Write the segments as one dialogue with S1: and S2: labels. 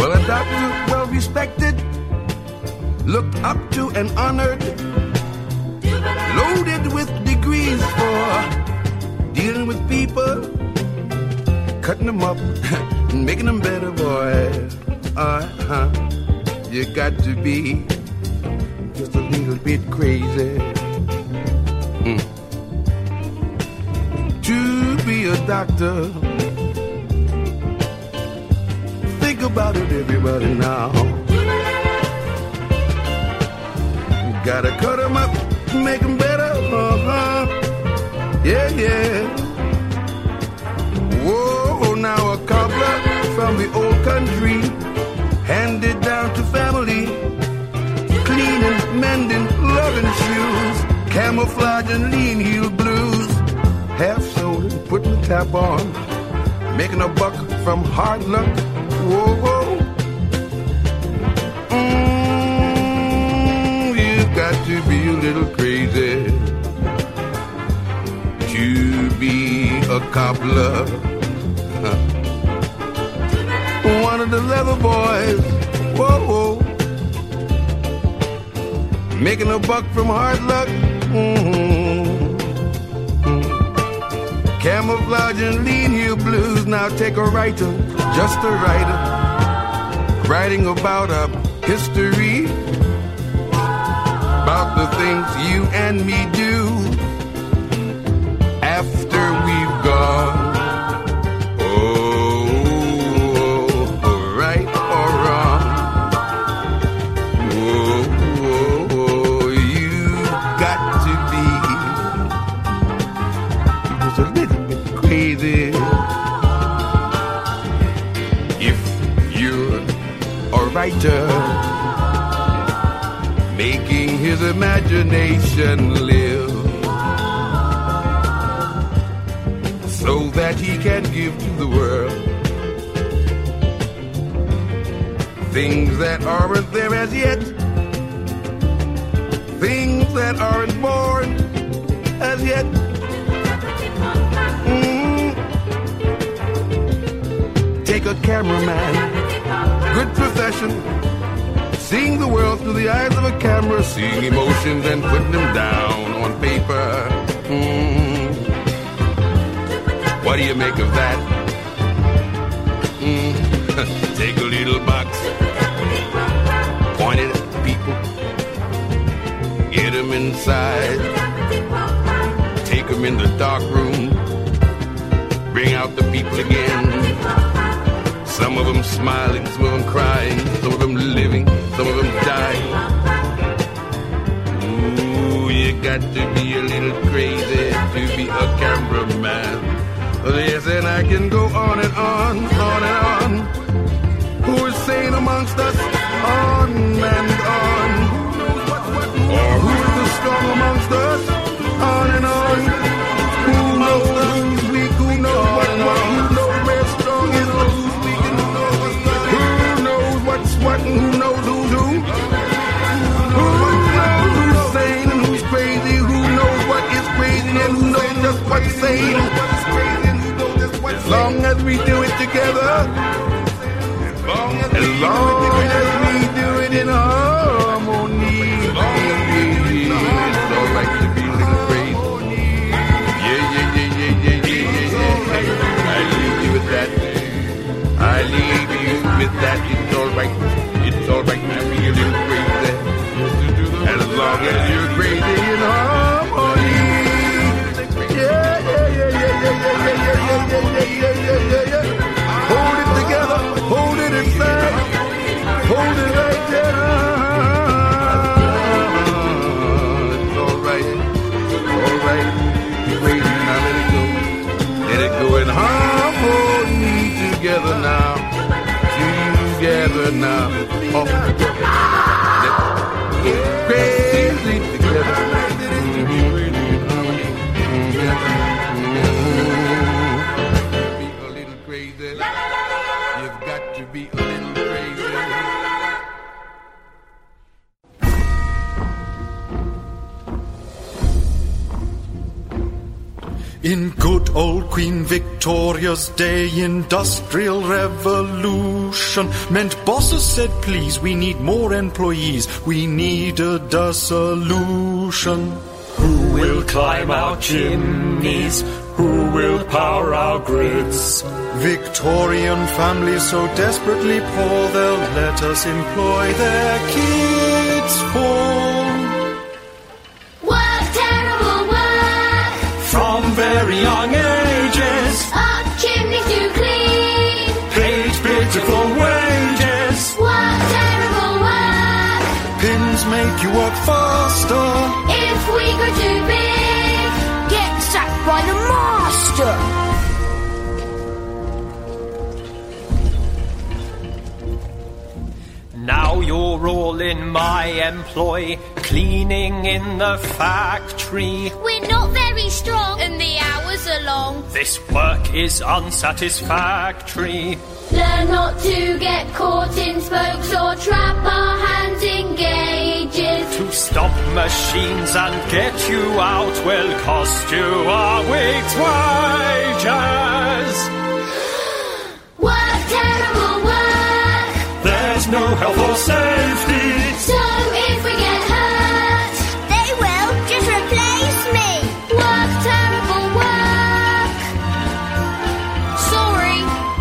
S1: Well, a doctor well respected, looked up to and honored, loaded with degrees for dealing with people, cutting them up and making them better, boy. You got to be just a little bit crazy to be a doctor. Think about it, everybody, now. Gotta cut them up, make them better, yeah, yeah. Whoa, now a cobbler from the old country, handed down to family, cleaning, mending, loving shoes, camouflaging lean heel blues, half sold and putting the tap on, making a buck from hard luck. Whoa, whoa. You've got to be a little crazy to be a cobbler. One of the leather boys, whoa, whoa, making a buck from hard luck. Camouflaging lean heel blues. Now take a writer, just a writer, writing about a history, about the things you and me do after we've gone. If you're a writer, making his imagination live, so that he can give to the world things that aren't there as yet, things that aren't born as yet. Take a cameraman, good profession, seeing the world through the eyes of a camera, seeing emotions and putting them down on paper. What do you make of that? Take a little box, point it at the people, get them inside, take them in the dark room, bring out the people again. Some of them smiling, some of them crying, some of them living, some of them dying. Ooh, you got to be a little crazy to be a cameraman. Yes, and I can go on and on, on and on. Who is sane amongst us? On and on. Or who is the strong amongst us? On and on. Who knows who's weak? Who knows what? Who knows where strong is? What and who knows who's who? Who knows who's sane and who's crazy? Who knows what is crazy and who knows just what's sane? As long as we do it together, as long as we do it in harmony, it's all right to be a little crazy. Yeah. I leave you with that. I leave you with that. It's all right. It's all right to be a little crazy. As long as you're crazy in harmony. Yeah. Hold it together. Hold it inside. Hold it right there. It's all right. All right. Crazy, now let it go. Let it go in harmony together now. Together now. Oh, crazy together. Be a little crazy. You've got to be a little crazy.
S2: In good old Queen Victoria's day, industrial revolution meant bosses said, please, we need more employees. We needed a solution.
S3: Who will climb our chimneys? Who will power our grids?
S2: Victorian families so desperately poor, they'll let us employ their kids for
S4: work, terrible work.
S3: From very young ages,
S4: up chimneys to clean,
S3: paid pitiful wages.
S4: Work, terrible work.
S2: Pins make you work faster.
S4: If we go too big, get sacked by the master.
S3: Now you're all in my employ, cleaning in the factory.
S4: We're not very strong and the hours are long.
S3: This work is unsatisfactory.
S4: Learn not to get caught in spokes or trap our hands in gauges.
S3: To stop machines and get you out will cost you a week's wages.
S4: Work, terrible work.
S3: There's no health or safety.
S4: So if we get hurt, they will just replace me. Work, terrible work. Sorry.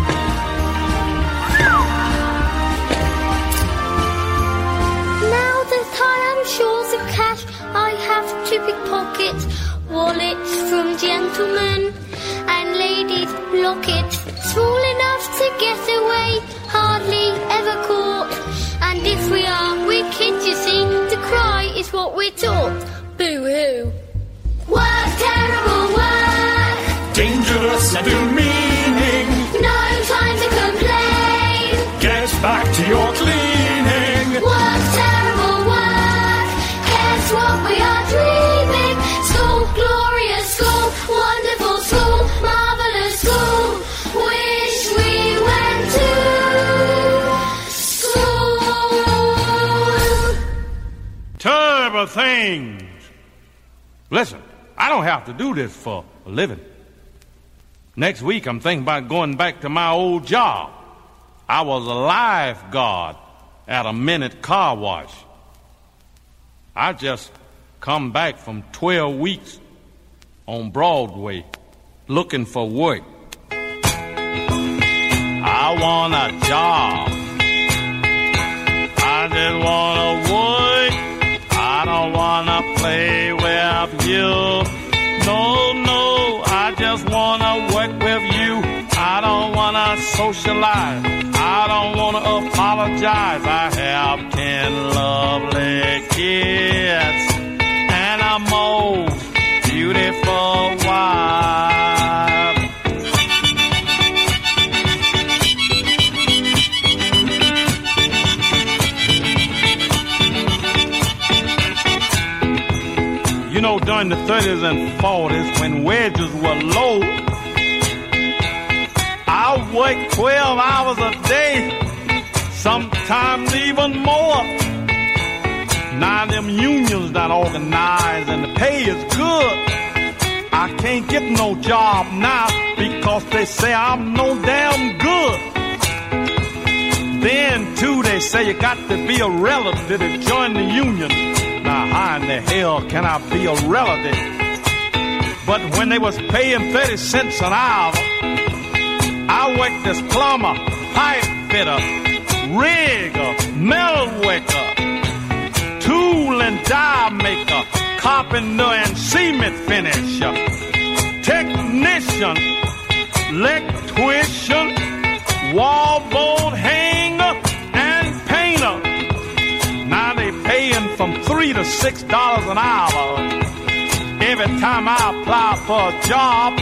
S4: Now that I am short of cash, I have to pickpocket wallets from gentlemen and ladies' lockets. Small enough to get away, hardly ever caught. And if we are, we're kids, you see. To cry is what we're taught. Boo-hoo. Work, terrible work.
S3: Dangerous and demeaning.
S4: No time to complain.
S3: Get back to your cleaning.
S4: Work, terrible work. Guess what we are dreaming? School, glorious school, wonderful school, marvelous school. Wish we went to school.
S1: Terrible things. Listen, I don't have to do this for a living. Next week, I'm thinking about going back to my old job. I was a lifeguard at a Minute car wash. I just come back from 12 weeks on Broadway looking for work. I want a job. I just want to work. I don't want to play with you. No, I just want to work with you. I don't want to socialize. I don't want to apologize. I have 10 lovely kids and a most beautiful wife. You know, during the 30s and 40s, when wages were low, I worked 12 hours a day, sometimes even more. Now them unions not organized and the pay is good. I can't get no job now because they say I'm no damn good. Then, too, they say you got to be a relative to join the union. Now, how in the hell can I be a relative? But when they was paying 30 cents an hour, I worked as plumber, pipe fitter, rigger, metal worker, tool and die maker, carpenter and cement finisher, technician, electrician, wallboard hanger, and painter. Now they paying from $3 to $6 an hour. Every time I apply for a job,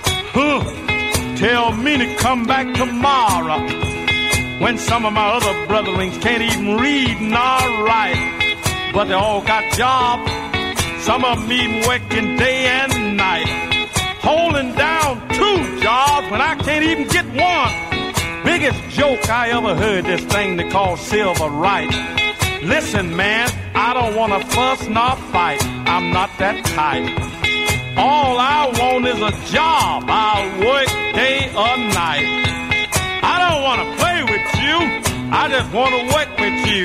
S1: tell me to come back tomorrow. When some of my other brotherlings can't even read nor write, but they all got jobs. Some of them even working day and night, holding down 2 jobs when I can't even get one. Biggest joke I ever heard, this thing they call silver right. Listen, man, I don't want to fuss nor fight. I'm not that type.
S3: All I want is a job. I'll work day or night. I don't want to play with you. I just want to work with you.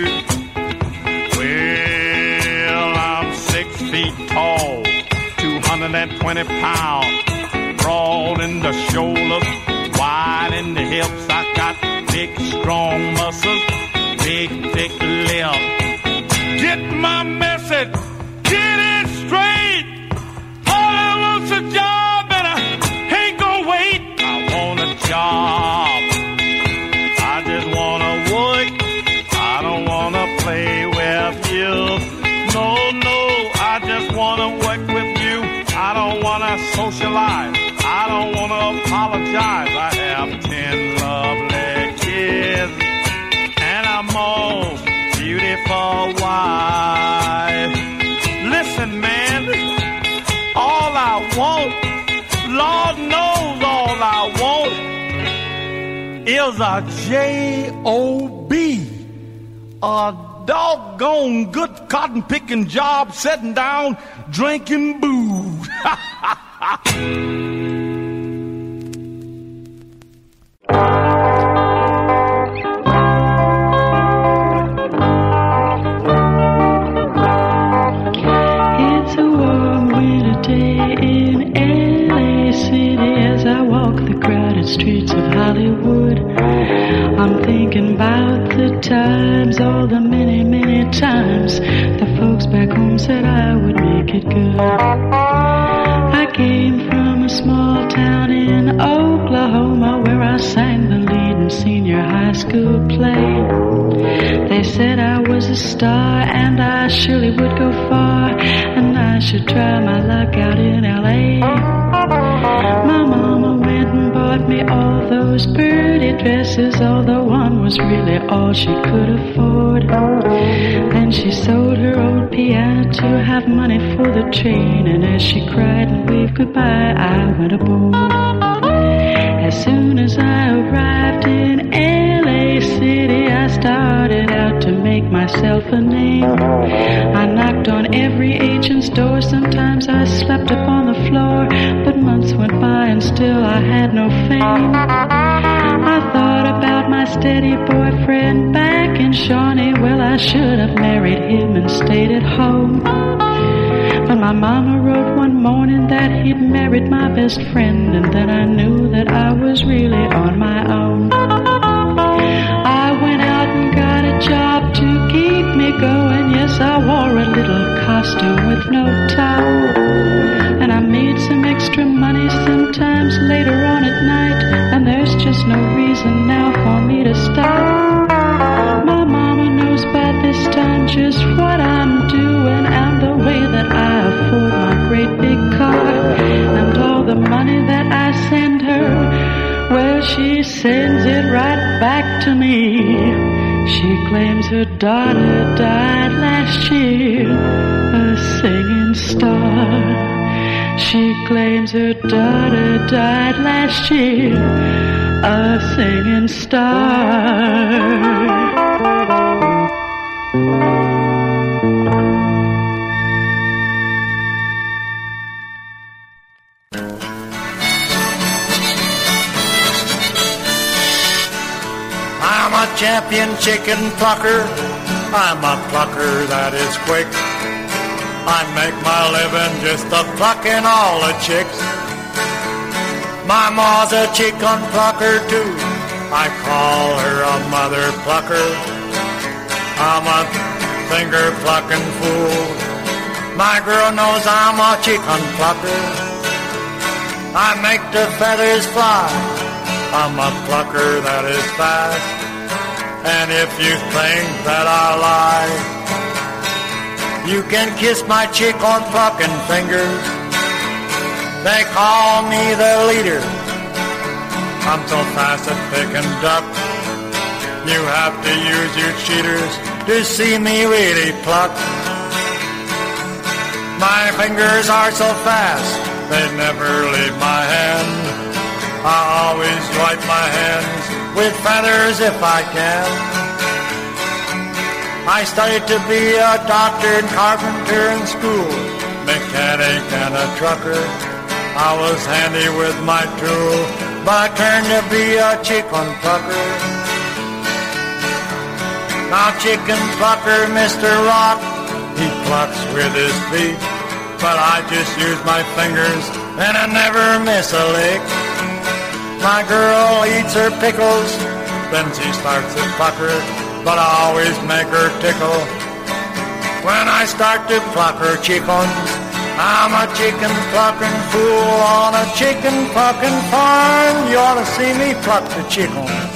S3: Well, I'm 6 feet tall, 220 pounds, broad in the shoulders, wide in the hips. I got big, strong muscles, big, thick lips. Get my message, get it straight. All I want's a job, and I ain't gonna wait. I want a job. I just wanna work. I don't wanna play with you. No, I just wanna work with you. I don't wanna socialize. I don't wanna apologize. I have 10 lovely kids and a most beautiful wife. Listen, man, all I want, Lord knows all I want, is a J-O-B. A doggone good cotton-picking job, sitting down, drinking booze.
S5: It's a warm winter day in LA City as I walk the crowded streets of Hollywood. I'm thinking about the times, all the many, many times the folks back home said I would make it good. I came from a small town in Oklahoma where I sang the lead in senior high school play. They said I was a star and I surely would go far, and I should try my luck out in L.A. My mama went and bought me all those pretty dresses, although one was really all she could afford. Then she sold her old piano to have money for the train, and as she cried and waved goodbye, I went aboard. As soon as I arrived in L.A. City, I started out to make myself a name. I knocked on every agent's door, sometimes I slept up on the floor, but months went by and still I had no fame. I thought about my steady boyfriend back in Shawnee. Well, I should have married him and stayed at home. But my mama wrote one morning that he'd married my best friend, and then I knew that I was really on my own. I went out and got a job to keep me going. Yes, I wore a little costume with no toe, and I made some extra money sometimes later on at night, and there's just no reason now for me to stop. My mama knows by this time just what I'm doing and the way that I afford my great big car, and all the money that I send her, well, she sends it right back to me. She claims her daughter died last year, a singing star. She claims her daughter died last year, a singing star.
S2: I'm a champion chicken plucker. I'm a plucker that is quick. I make my living just a plucking all the chicks. My ma's a chicken plucker too. I call her a mother plucker. I'm a finger plucking fool. My girl knows I'm a chicken plucker. I make the feathers fly. I'm a plucker that is fast. And if you think that I lie, you can kiss my chicken plucking fingers. They call me the leader. I'm so fast at picking duck. You have to use your cheaters to see me really pluck. My fingers are so fast, they never leave my hand. I always wipe my hands with feathers if I can. I studied to be a doctor and carpenter in school. mechanic and a trucker. I was handy with my tool, but I turned to be a chicken plucker. Now chicken plucker, Mr. Rock, he plucks with his feet, but I just use my fingers and I never miss a lick. My girl eats her pickles, then she starts to pucker, but I always make her tickle. When I start to pluck her chickens, I'm a chicken plucking fool on a chicken plucking farm. You ought to see me pluck the chickens.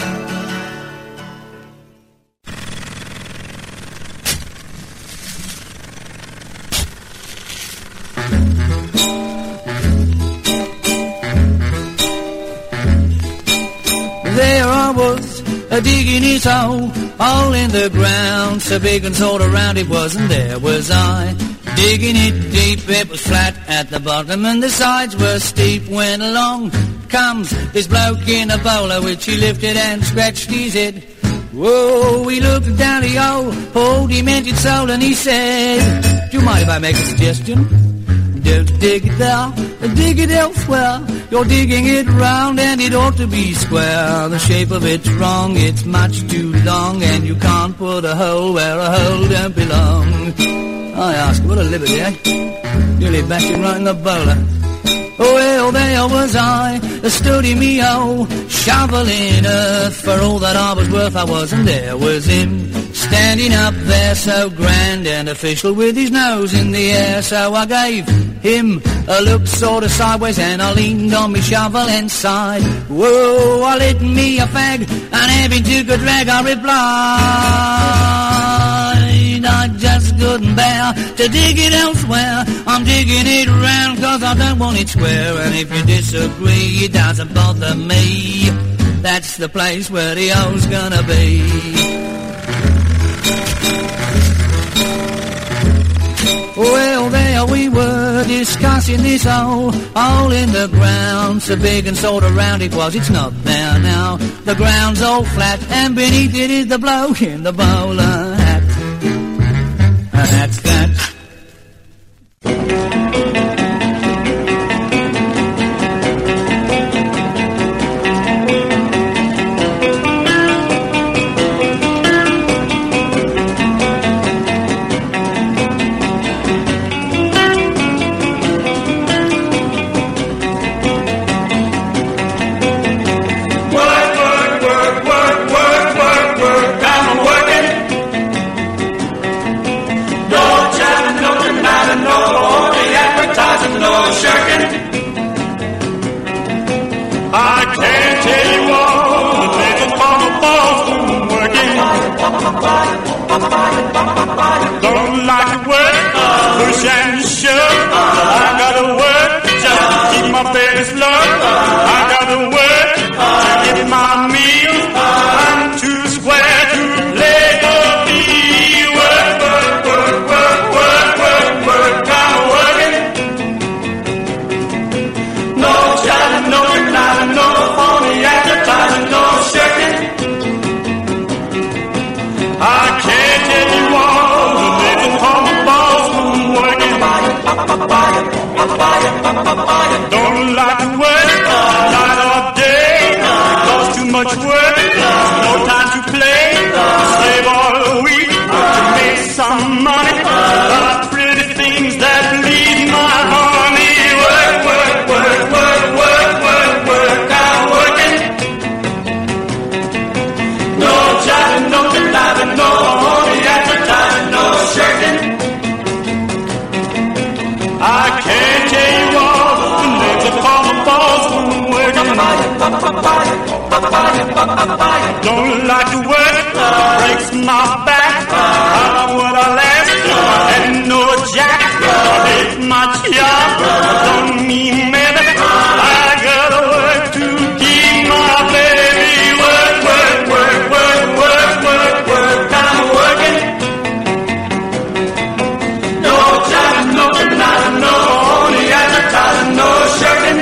S6: There I was, digging his hole in the ground, so big and sort of round it was, and there was I, digging it deep. It was flat at the bottom and the sides were steep. When along comes this bloke in a bowler, which he lifted and scratched his head. Whoa, he looked down the old demented soul, and he said, do you mind if I make a suggestion? Don't dig it there, dig it elsewhere. You're digging it round and it ought to be square. The shape of it's wrong, it's much too long, and you can't put a hole where a hole don't belong. I ask, what a liberty, eh? Nearly bashing right in the bowler. Well, there was I, stood in me shoveling earth. For all that I was worth, I was, and there was him, standing up there so grand and official, with his nose in the air. So I gave him a look sort of sideways, and I leaned on me shovel and sighed. Whoa, I lit me a fag, and having took a drag, I replied, I just couldn't bear to dig it elsewhere. I'm digging it round 'cause I don't want it square. And if you disagree, it doesn't bother me. That's the place where the hole's gonna be. Well, there we were discussing this hole in the ground, so big and sort of round it was. It's not there now. The ground's all flat, and beneath it is the bloke in the bowler hat. And that's that.
S3: Don't like to work, push and shove. I gotta work just to keep my face low. I gotta work to get my meals. I'm too square to play the field. Work, work, work, work, work, work, work. I'm working. No shouting, no declining, no phony advertising, no shirking. I can't tell you all the little from the boss who's working. Don't like to work night or day. It costs too much work, no time to play. Slave all week to make some money. Pretty things that bleed my honey. Work, work, work, work, work, work, work. I'm working. No jiving, no diving, no honey advertising, no shirking. I can't tell you all the names of all the balls who working. Don't like to work, breaks my back. How would I last? And no jack, it's my job. Don't mean maybe I gotta work to keep my baby. Work, work, work, work, work, work, work. I'm working. No jiving, no denying, no only advertising, no shirking.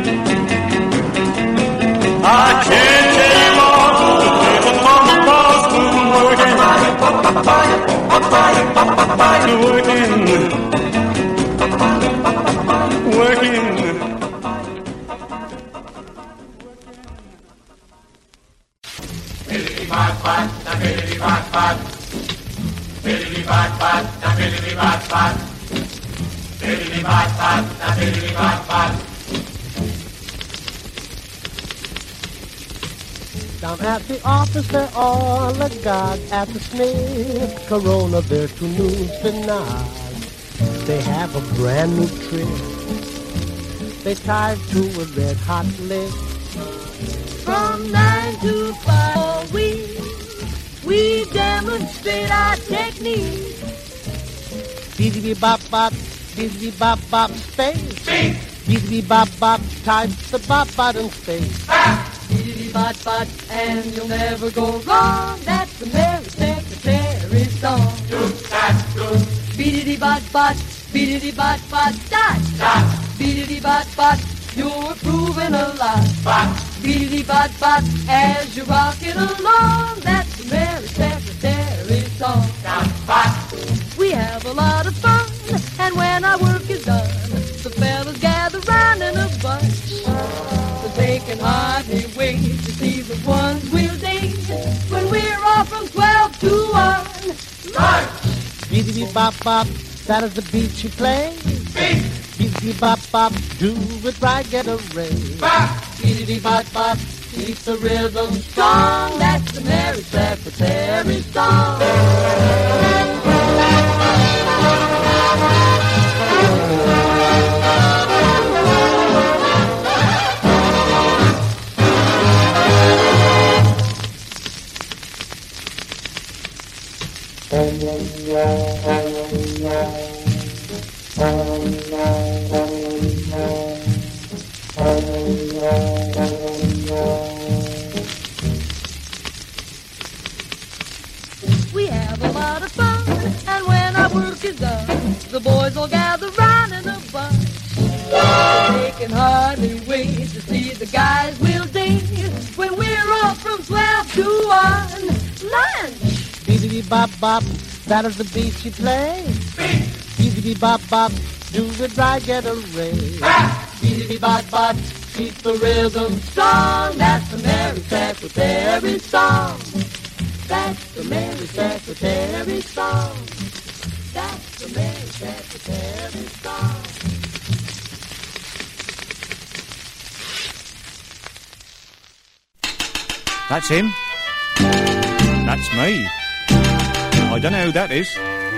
S3: I can't tell you all the people from the boss who's working. Working.
S7: Biddity-bot-bot. Biddity-bot-bot. Now biddity-bot-bot. Biddity-bot-bot. Now biddity-bot-bot.
S8: Down at the office they're all agog at the Smith Corona, they're too news denied. They have a brand new trick they tied to a red hot lick.
S9: From 9 to 5 we demonstrate our technique.
S8: Beady-bop-bop, beady-bop-bop, space. Beady-bop-bop, types the bop-bot in space.
S9: Beady-bot-bot, and you'll never go wrong. That's the Mary Secretary song. Beady-bot-bot, beady-bot-bot, dot. Beady-bot-bot, you're proving a lot. Beady-bot-bot, as you're rocking along. That's the Mary Secretary song. We have a lot of fun, and when our work is done, the fellas gather round in a bunch. But they can hardly wait to see the ones we'll date when we're off from 12 to 1. Lunch!
S8: Beady-bop-bop, that is the beat you play. Beady-bop-bop, do it right, get a raise.
S9: Beady-bop-bop, keep the rhythm strong. That's the Mary Secretary song. We have a lot of fun, and when our work is done, the boys all gather round in a bunch. They can hardly wait to see the guys we'll date when we're off from 12 to 1. Lunch!
S8: Beady-bop-bop, that is the beat you play. Beady-bop-bop, do it right, get a raise.
S9: Beady-bop-bop, keep the rhythm strong. That's the Mary Secretary song. That's the Mary Secretary song. That's the Mary Secretary song.
S10: That's him. That's me. I don't know who that is.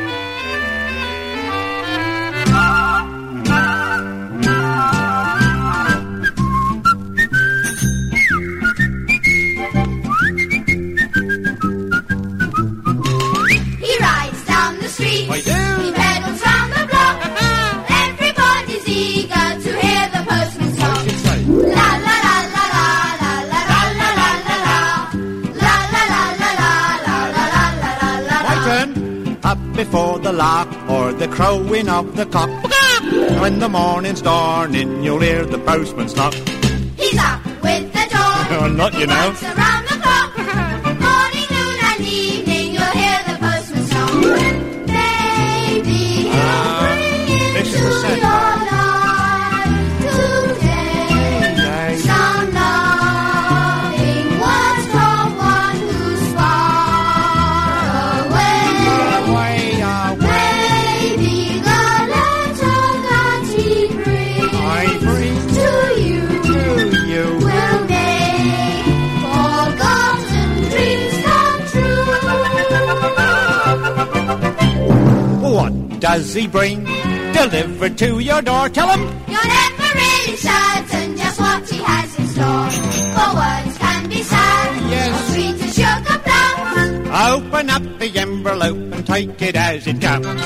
S11: He rides down the street.
S10: I do.
S11: He pedals round the block. Everybody's eager to hear the postman's song. La la la la la la la la la la la la la la la la la la.
S10: My turn. Up before the lark or the crowing of the cock. When the morning's dawning, you'll hear the postman's knock.
S11: He's up with the door.
S10: Not you know.
S11: Works around the clock. Morning, noon, and evening, you'll hear the postman's song. Baby, he'll bring into
S10: this is the sad
S11: your life today. Some loving words from one who's far away. Baby, the letter that he brings to you will make forgotten dreams come true.
S10: What does he bring? Delivered to your door. Tell him.
S11: You're never really certain just what he has in store. For words can be sad, or sweet as sugar plums.
S10: Open up the envelope and take it as it comes.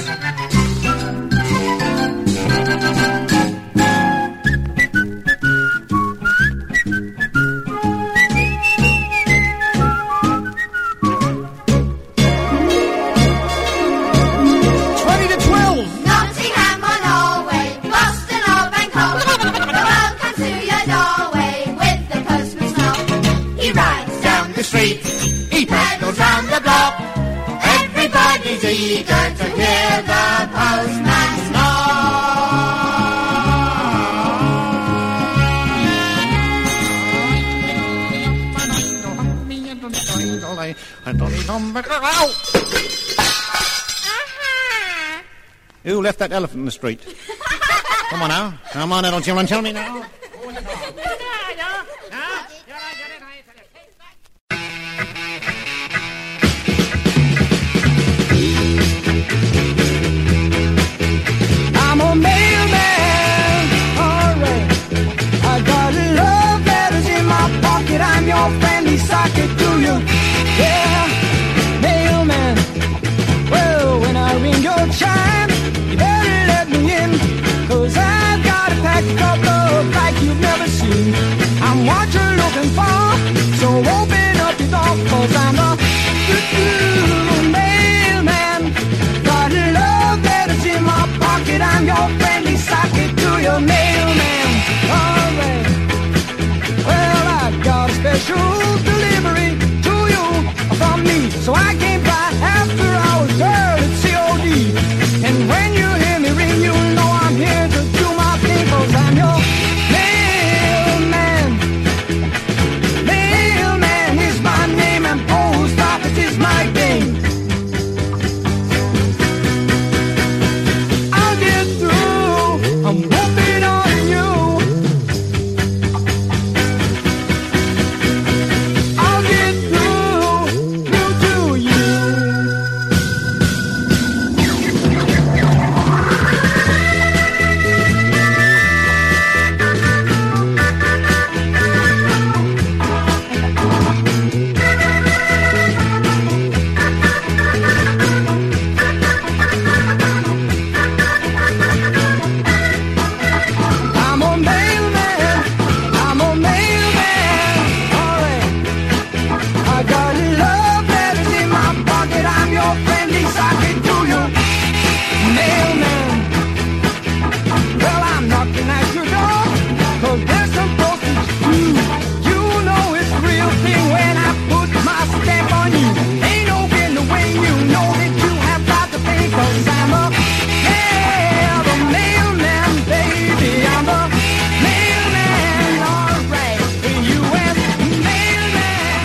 S11: Nottingham or Norway, Boston or Bangkok. The world comes to your doorway with the postman's knock. He rides down the street, he pedals round the block. Everybody's eager to hear the postman's knock.
S10: And Who left that elephant in the street? Come on now. Come on now, don't you run, tell me now.
S12: I'm a mailman, alright. I got love letters in my pocket. I'm your friendly socket, do you? Yeah, mailman. Well, when I ring your chime, you better let me in, 'cause I've got a pack of love like you've never seen. I'm what you're looking for, so open up your door, 'cause I'm a mailman. Got love letters in my pocket. I'm your friendly socket to your mailman. Alright. Well, I got a special delivery to you from me, so I came by after hours, girl, it's COD. And when you hear me ring, you know I'm here to do my thing, 'cause I'm your mailman. Mailman is my name and post office is my game. I'll get through, I'm hoping on you. I'll get through to you. I'm a mailman, I'm a mailman, alright. I got love letters in my pocket. I'm your friendly socket to you, mailman. Well, I'm knocking at your door, 'cause there's some postage due. You know it's the real thing when I put my stamp on you. Ain't no getting away, you know that you have got to pay, 'cause I'm a the mailman, baby. I'm the mailman, alright. U.S. mailman.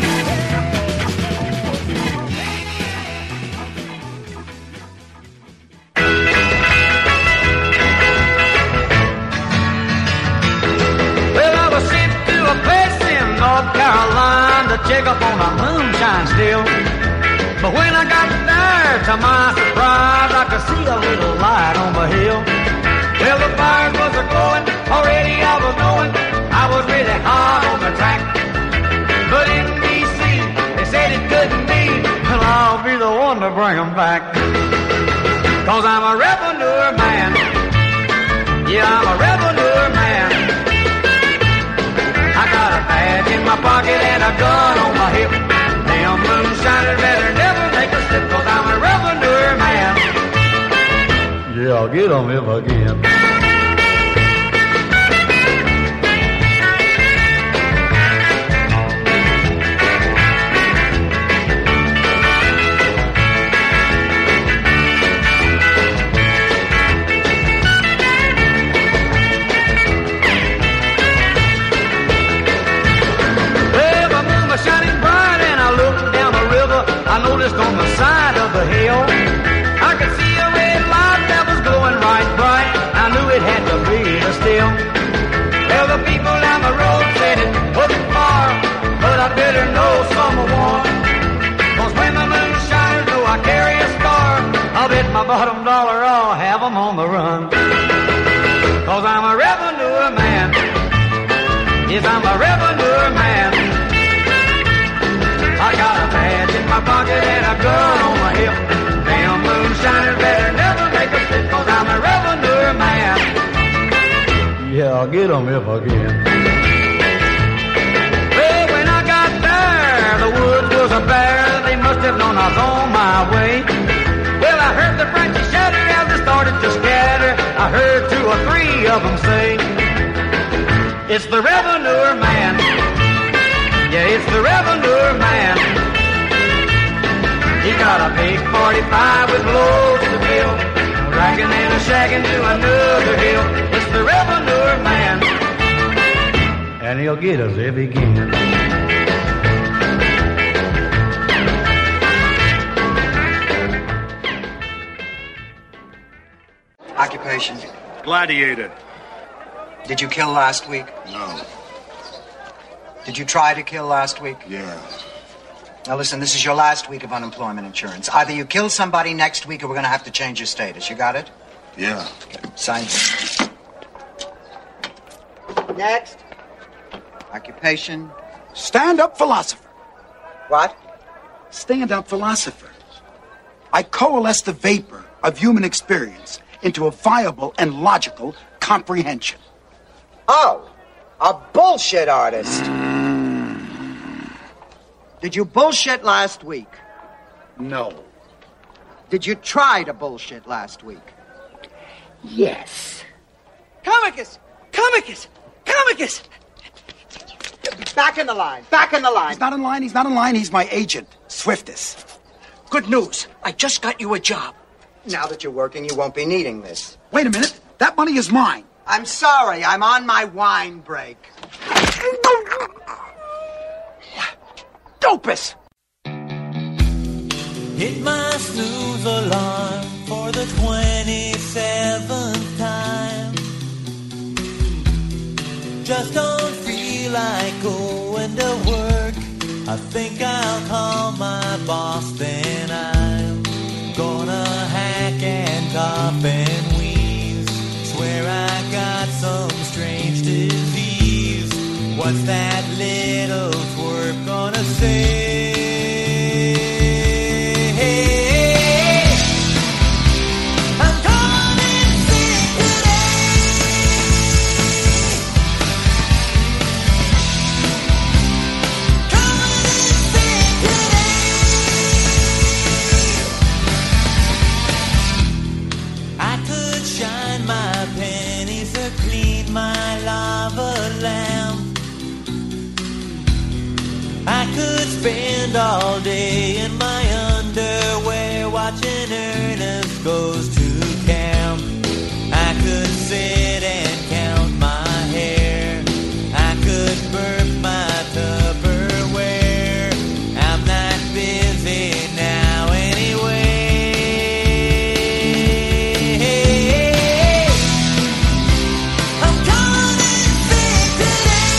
S6: Well, I was sent to a place in North Carolina to check up on a moonshine still. But when I got there, to my surprise, I could see a little light on the hill. Well, the fires was a-glowing, already I was knowing I was really hot on the track. But in D.C., they said it couldn't be, and I'll be the one to bring 'em back. 'Cause I'm a revenue man. Yeah, I'm a revenue man. I got a badge in my pocket and a gun on my hip. Damn moonshiners better never take a sip, 'cause I'm a revenue man. Yeah, I'll get 'em if I can. Well, the moon was shining bright and I looked down the river. I noticed on the side of the hill I could see a red light that was glowing right bright. I knew it had to be the still. Well, the people down the road said it wasn't far, but I better know someone. 'Cause when the moon shines, though I carry a scar, I'll bet my bottom dollar I'll have 'em on the run. 'Cause I'm a revenue man. Yes, I'm a revenue man. I got a badge in my pocket and a gun on my hip. Damn moonshiners better never make a slip, 'cause I'm a revenue man. Yeah, I'll get 'em if I can. Well, when I got there, the woods was a bare. They must have known I was on my way. Well, I heard the branches shatter as they started to scatter. I heard 2 or 3 of them say, it's the revenue man. Yeah, it's the revenue man. He got a big 45 with loads to fill, dragging and a shagging to another hill. It's the revenue man, and he'll get us if he can.
S13: occupation?
S14: Gladiator.
S13: Did you kill last week?
S14: No.
S13: Did you try to kill last week?
S14: Yeah.
S13: Now listen, this is your last week of unemployment insurance. Either you kill somebody next week or we're going to have to change your status. You got it?
S14: Yeah.
S13: Okay. Sign. Next. Occupation.
S15: Stand-up philosopher.
S13: What?
S15: Stand-up philosopher. I coalesce the vapor of human experience into a viable and logical comprehension.
S13: Oh, a bullshit artist. Did you bullshit last week?
S15: No.
S13: Did you try to bullshit last week?
S15: Yes.
S13: Comicus! Comicus! Comicus! Back in the line. Back in the line.
S15: He's not in line. He's not in line. He's my agent, Swiftus.
S13: Good news. I just got you a job. Now that you're working, you won't be needing this.
S15: Wait a minute. That money is mine.
S13: I'm sorry. I'm on my wine break.
S15: Dopus!
S6: Hit my snooze alarm for the 27th time. Just don't feel like going to work. I think I'll call my boss, then I'm gonna hack and cough and wheeze. Swear I got some strange disease. What's that little twerp gonna say? I'm calling in sick today. Calling in sick today. I could shine my pennies or clean my lava lamp. I could spend all day in my underwear watching Ernest Goes to Camp. I could sit and count my hair. I could burp my Tupperware. I'm not busy now anyway. I'm calling in sick today.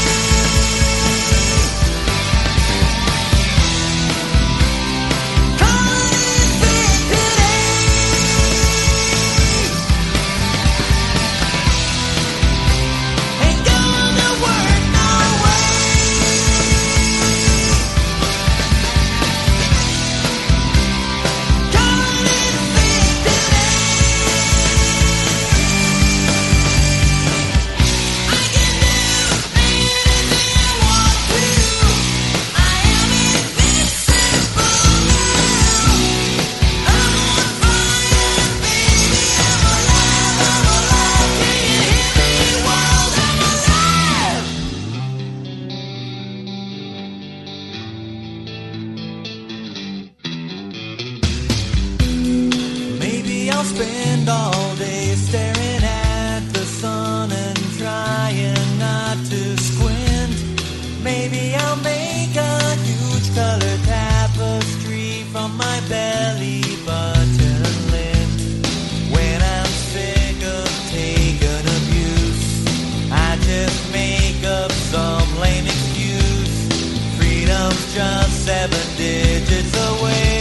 S6: Maybe I'll spend all day staring at the sun and trying not to squint. Maybe I'll make a huge color tapestry from my belly button lint. When I'm sick of taking abuse, I just make up some lame excuse. Freedom's just 7 digits away.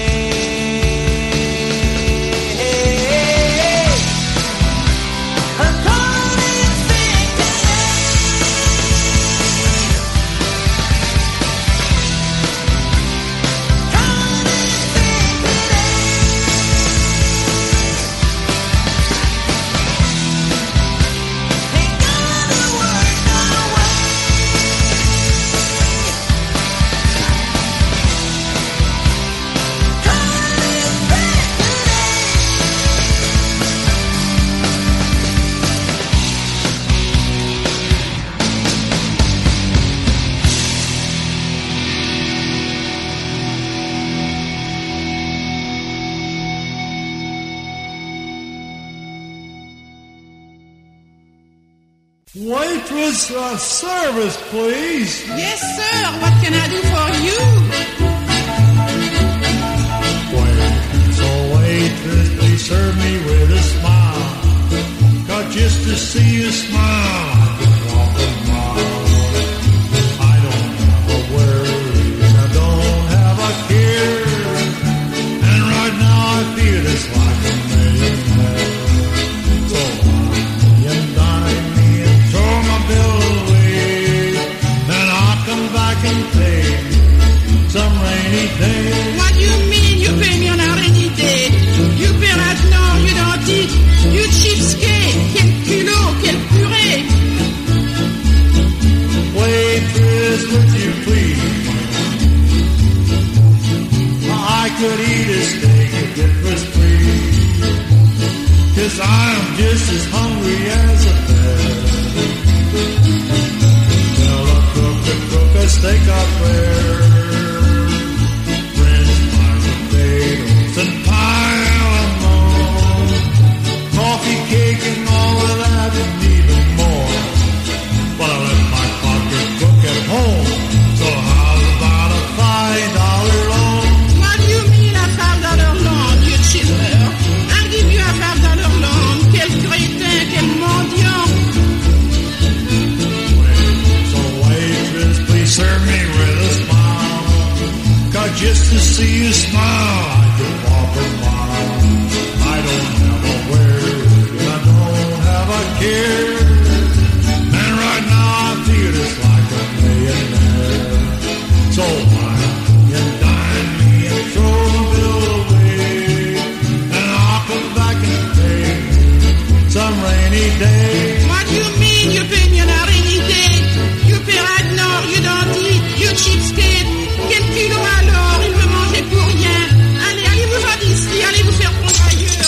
S6: I'm calling in sick today. Calling in sick today. Ain't gonna work no way. Calling in sick today.
S16: Waitress, service, please.
S17: Yes, sir. What can I do for you?
S16: So waitress, please serve me with a smile. I'm just as hungry as a bear. Tell a cook to cook a steak up there. French fries, potatoes, and pile 'em on. Coffee, cake, and all of that, and even more. But I left my pocketbook at home. So how's about a $5 loan?
S17: What do you mean a $5 loan, you chiller? I'll give you a $5 loan. Quel crétin, quel mendiant.
S16: So waitress, please serve me with a smile. 'Cause just to see you smile, I could walk a mile. I don't have a word, and I don't have a care. And right now I feel just like a millionaire. So wine and dine me and throw the bill away. And I'll come back and pay some rainy day.
S17: What do you mean you pay me on a rainy day? You pay right now, you don't eat, you cheapskate. Quel kilo alors, il veut manger pour rien. Allez, allez vous faire d'ici, allez vous faire prendre ailleurs.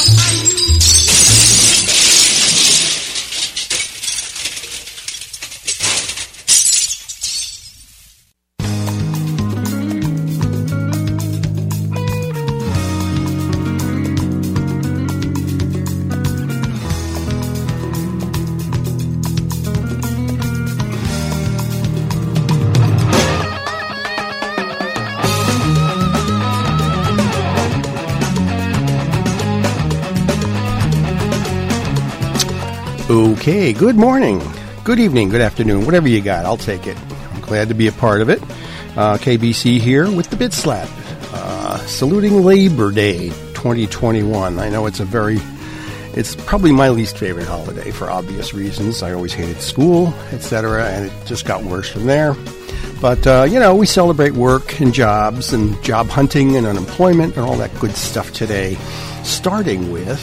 S14: Okay, good morning, good evening, good afternoon, whatever you got, I'll take it. I'm glad to be a part of it. KBC here with the Bit Slap, saluting Labor Day 2021. I know it's probably my least favorite holiday for obvious reasons. I always hated school, etc., and it just got worse from there. But, we celebrate work and jobs and job hunting and unemployment and all that good stuff today, starting with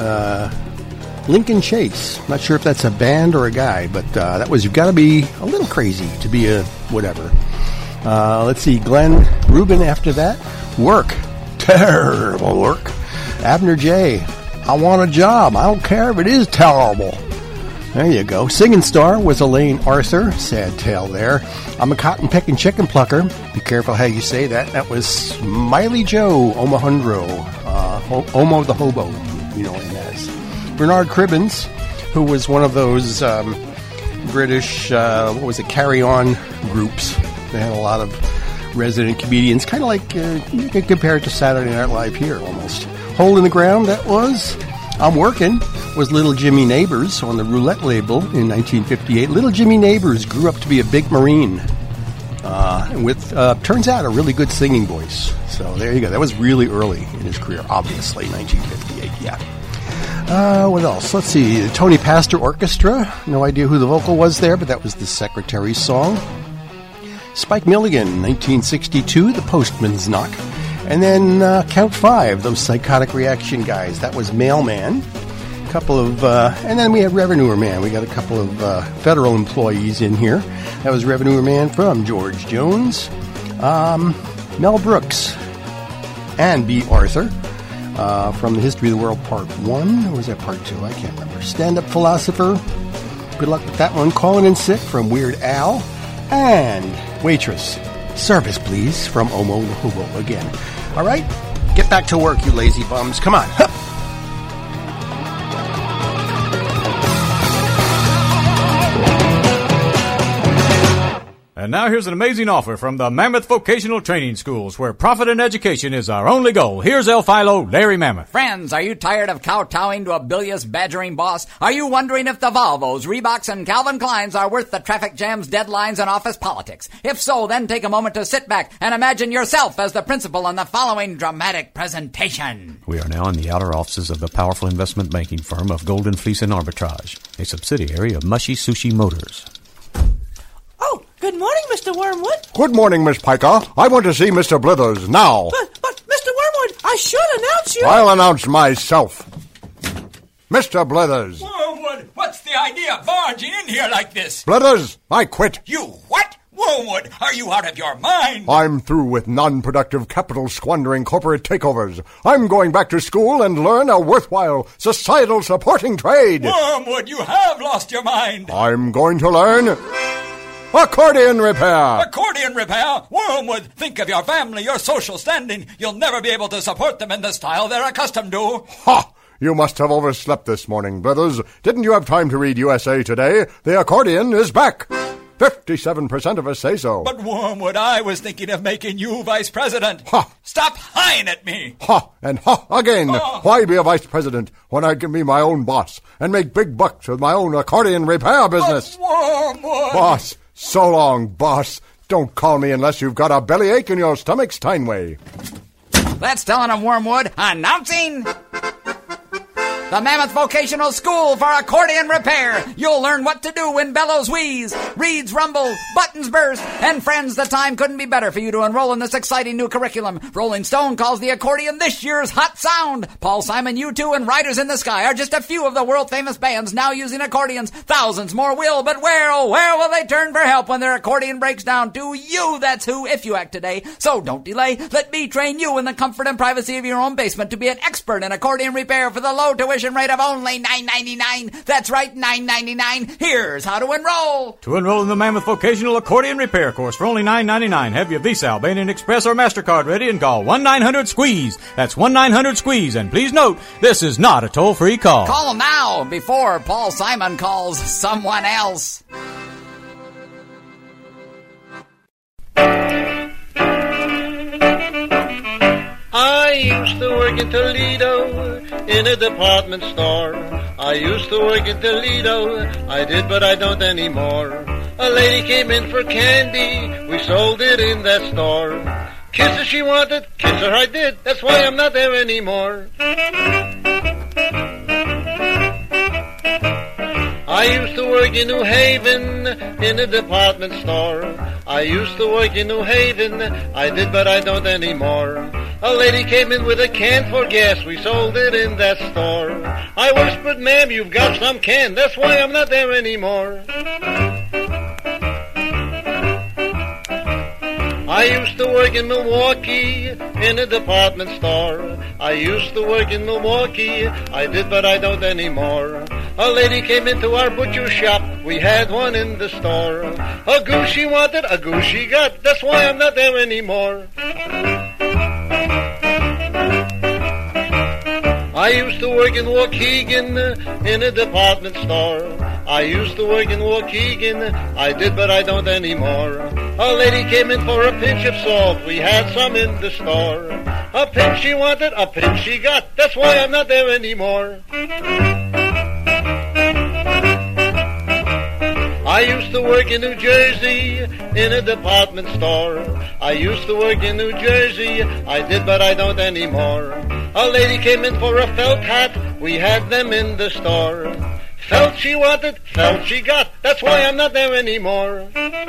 S14: Lincoln Chase. Not sure if that's a band or a guy, but you've got to be a little crazy to be a whatever. Let's see, Glenn Rubin after that. Work. Terrible work. Abner J. I want a job. I don't care if it is terrible. There you go. Singing star was Elaine Arthur. Sad tale there. I'm a cotton picking chicken plucker. Be careful how you say that. That was Smiley Joe Omohundro. Omo the Hobo, you know him as. Bernard Cribbins, who was one of those British, Carry On groups. They had a lot of resident comedians, kind of like, you could compare it to Saturday Night Live here, almost. Hole in the Ground, that was I'm Working, was Little Jimmy Neighbors on the Roulette label in 1958. Little Jimmy Neighbors grew up to be a big Marine, with, turns out, a really good singing voice. So there you go. That was really early in his career, obviously, 1958, yeah. What else? Let's see. The Tony Pastor Orchestra. No idea who the vocal was there, but that was the Secretary's song. Spike Milligan, 1962, The Postman's Knock. And then Count 5, those Psychotic Reaction guys. That was Mailman. Couple of, and then we had Revenue Man. We got a couple of federal employees in here. That was Revenue Man from George Jones, Mel Brooks, and B. Arthur. From the History of the World Part 1, or was that Part 2? I can't remember. Stand-Up Philosopher. Good luck with that one. Calling in Sick from Weird Al. And Waitress. Service, please, from Omo the Hobo again. All right? Get back to work, you lazy bums. Come on. Hup.
S18: And now here's an amazing offer from the Mammoth Vocational Training Schools, where profit and education is our only goal. Here's El Philo, Larry Mammoth.
S19: Friends, are you tired of kowtowing to a bilious, badgering boss? Are you wondering if the Volvos, Reeboks, and Calvin Kleins are worth the traffic jams, deadlines, and office politics? If so, then take a moment to sit back and imagine yourself as the principal in the following dramatic presentation.
S20: We are now in the outer offices of the powerful investment banking firm of Golden Fleece and Arbitrage, a subsidiary of Mushy Sushi Motors.
S21: Oh, good morning, Mr. Wormwood.
S22: Good morning, Miss Piker. I want to see Mr. Blithers now.
S21: But, Mr. Wormwood, I should announce you.
S22: I'll announce myself. Mr. Blithers.
S23: Wormwood, what's the idea of barging in here like this?
S22: Blithers, I quit.
S23: You what?
S1: Wormwood, are you out of your mind?
S22: I'm through with non-productive capital-squandering corporate takeovers. I'm going back to school and learn a worthwhile societal supporting trade.
S1: Wormwood, you have lost your mind.
S22: I'm going to learn accordion repair.
S1: Accordion repair? Wormwood, think of your family, your social standing. You'll never be able to support them in the style they're accustomed to.
S22: Ha! You must have overslept this morning, brothers. Didn't you have time to read USA Today? The accordion is back. 57% of us say so.
S1: But Wormwood, I was thinking of making you vice president.
S22: Ha!
S1: Stop highin' at me.
S22: Ha! And ha again. Why be a vice president when I can be my own boss and make big bucks with my own accordion repair business?
S1: But Wormwood.
S22: Boss. So long, boss. Don't call me unless you've got a bellyache in your stomach, Steinway.
S19: That's telling him, Wormwood. Announcing the Mammoth Vocational School for Accordion Repair. You'll learn what to do when bellows wheeze, reeds rumble, buttons burst, and friends, the time couldn't be better for you to enroll in this exciting new curriculum. Rolling Stone calls the accordion this year's hot sound. Paul Simon, U2, and Riders in the Sky are just a few of the world-famous bands now using accordions. Thousands more will, but where, oh, where will they turn for help when their accordion breaks down? To you, that's who, if you act today. So don't delay. Let me train you in the comfort and privacy of your own basement to be an expert in accordion repair for the low tuition rate of only $9.99. That's right, $9.99. Here's how to enroll.
S18: To enroll in the Mammoth Vocational Accordion Repair course for only $9.99, have your Visa, Albanian Express, or MasterCard ready and call 1-900-SQUEEZE. That's 1-900-SQUEEZE. And please note, this is not a toll-free call.
S19: Call them now before Paul Simon calls someone else.
S4: I used to work in Toledo in a department store. I used to work in Toledo, I did, but I don't anymore. A lady came in for candy, we sold it in that store. Kiss her she wanted, kiss her I did, that's why I'm not there anymore. I used to work in New Haven in a department store. I used to work in New Haven, I did, but I don't anymore. A lady came in with a can for gas, we sold it in that store. I whispered, ma'am, you've got some can, that's why I'm not there anymore. I used to work in Milwaukee in a department store. I used to work in Milwaukee, I did, but I don't anymore. A lady came into our butcher shop, we had one in the store. A goose she wanted, a goose she got, that's why I'm not there anymore. I used to work in Waukegan in a department store. I used to work in Waukegan, I did, but I don't anymore. A lady came in for a pinch of salt, we had some in the store. A pinch she wanted, a pinch she got, that's why I'm not there anymore. I used to work in New Jersey in a department store. I used to work in New Jersey, I did, but I don't anymore. A lady came in for a felt hat, we had them in the store. Felt she wanted, felt she got, that's why I'm not there anymore.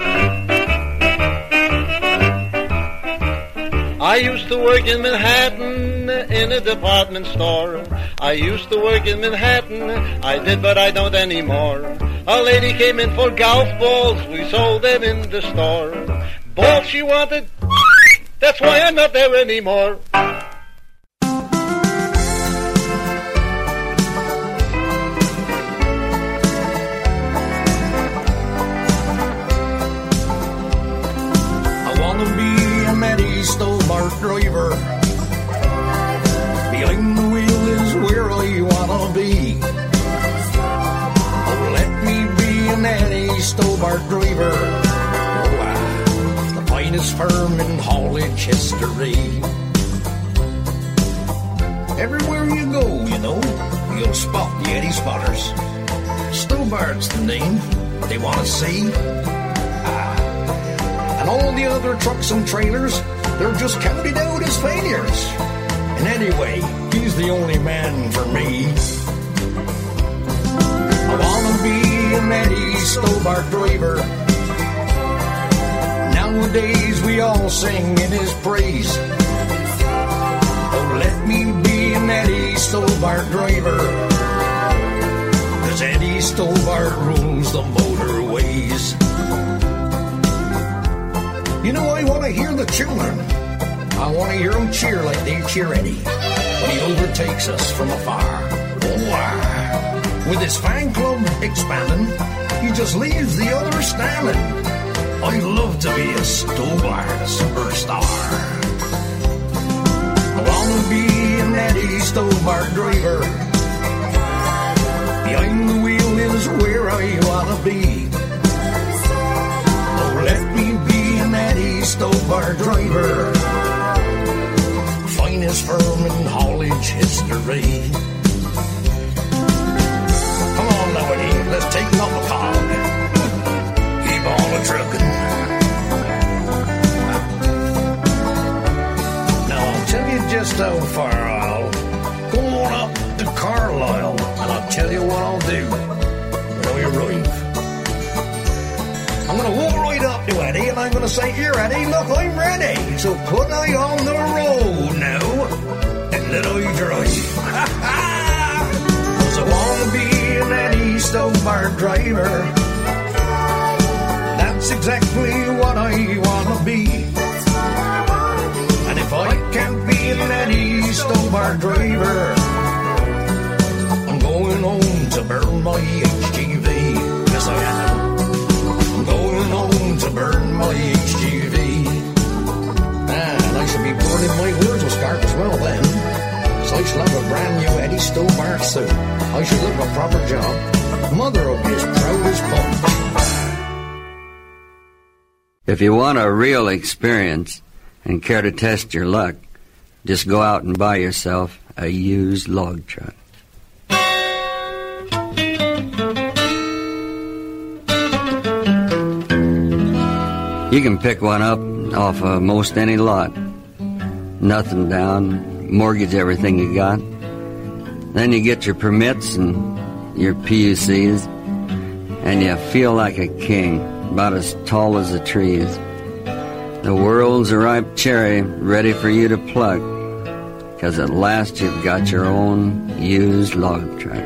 S4: I used to work in Manhattan in a department store. I used to work in Manhattan, I did, but I don't anymore. A lady came in for golf balls, we sold them in the store. Balls she wanted, that's why I'm not there anymore.
S23: I wanna be an Eddie Stobart driver. Behind the wheel is where I wanna be. Oh, let me be an Eddie Stobart driver. Oh, the finest firm in haulage history. Everywhere you go, you know, you'll spot the Eddie Spotters. Stobart's the name they wanna see. And all the other trucks and trailers, they're just counted out as failures. And anyway, he's the only man for me. I wanna be an Eddie Stobart driver. Nowadays we all sing in his praise. Oh, let me be an Eddie Stobart driver. 'Cause Eddie Stobart rules the motorways. You know, I want to hear the children. I want to hear them cheer like they cheer Eddie when he overtakes us from afar. Oh, wow. With his fan club expanding, he just leaves the others standing. I'd love to be a Stobart superstar. I want to be an Eddie Stobart driver. Behind the wheel is where I want to be. Oh, let me be an Eddie Stobart driver. Finest firm in haulage history. Come on now, Eddie, let's take up a cog. Keep on a truckin'. Now I'll tell you just how far I'll go on up to Carlisle, and I'll tell you what I'll do when I arrive. I'm gonna walk right up to Eddie, and I'm gonna say, "Here, Eddie, look, I'm ready. So put I on the road now, and let I drive." Cause I wanna be an Eddie Stobart driver. That's exactly what I wanna be. And if I can't be an Eddie Stobart driver, I'm going home to burn my HGV. Yes, I am. I'm going home to burn my HGV. And I should be burning my words with Scarp as well then. So I shall have a brand new Eddie Stobart suit. I should look a proper job. Mother will be as proud as punch.
S2: If you want a real experience and care to test your luck, just go out and buy yourself a used log truck. You can pick one up off of most any lot. Nothing down, mortgage everything you got. Then you get your permits and your PUCs, and you feel like a king, about as tall as the trees. The world's a ripe cherry ready for you to pluck, 'cause at last you've got your own used log truck.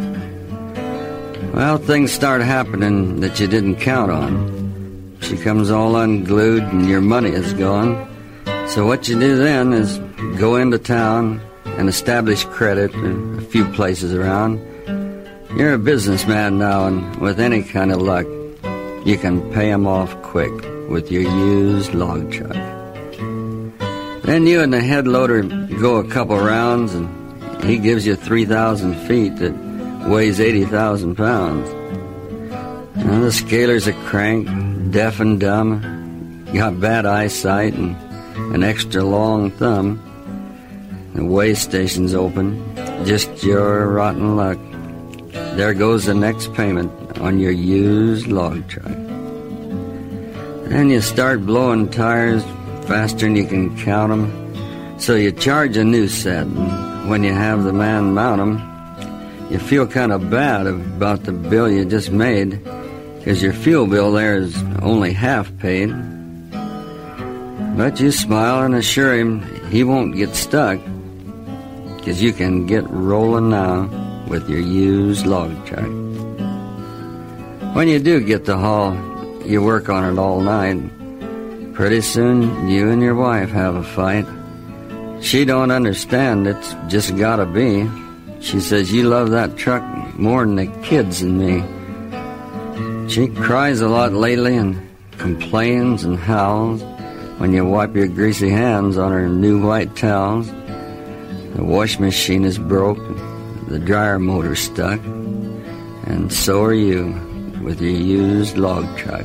S2: Well, things start happening that you didn't count on. She comes all unglued and your money is gone. So what you do then is go into town and establish credit in a few places around. You're a businessman now, and with any kind of luck, you can pay 'em off quick with your used log truck. Then you and the head loader go a couple rounds, and he gives you 3,000 feet that weighs 80,000 pounds. Now the scaler's a crank, deaf and dumb, got bad eyesight and an extra long thumb. The weigh station's open, just your rotten luck. There goes the next payment on your used log truck. Then you start blowing tires faster than you can count 'em, so you charge a new set, and when you have the man mount 'em, you feel kind of bad about the bill you just made, 'cause your fuel bill there is only half paid. But you smile and assure him he won't get stuck, 'cause you can get rolling now with your used log truck. When you do get the haul, you work on it all night. Pretty soon, you and your wife have a fight. She don't understand, it's just gotta be. She says you love that truck more than the kids and me. She cries a lot lately and complains and howls when you wipe your greasy hands on her new white towels. The wash machine is broke, the dryer motor's stuck, and so are you with your used log truck.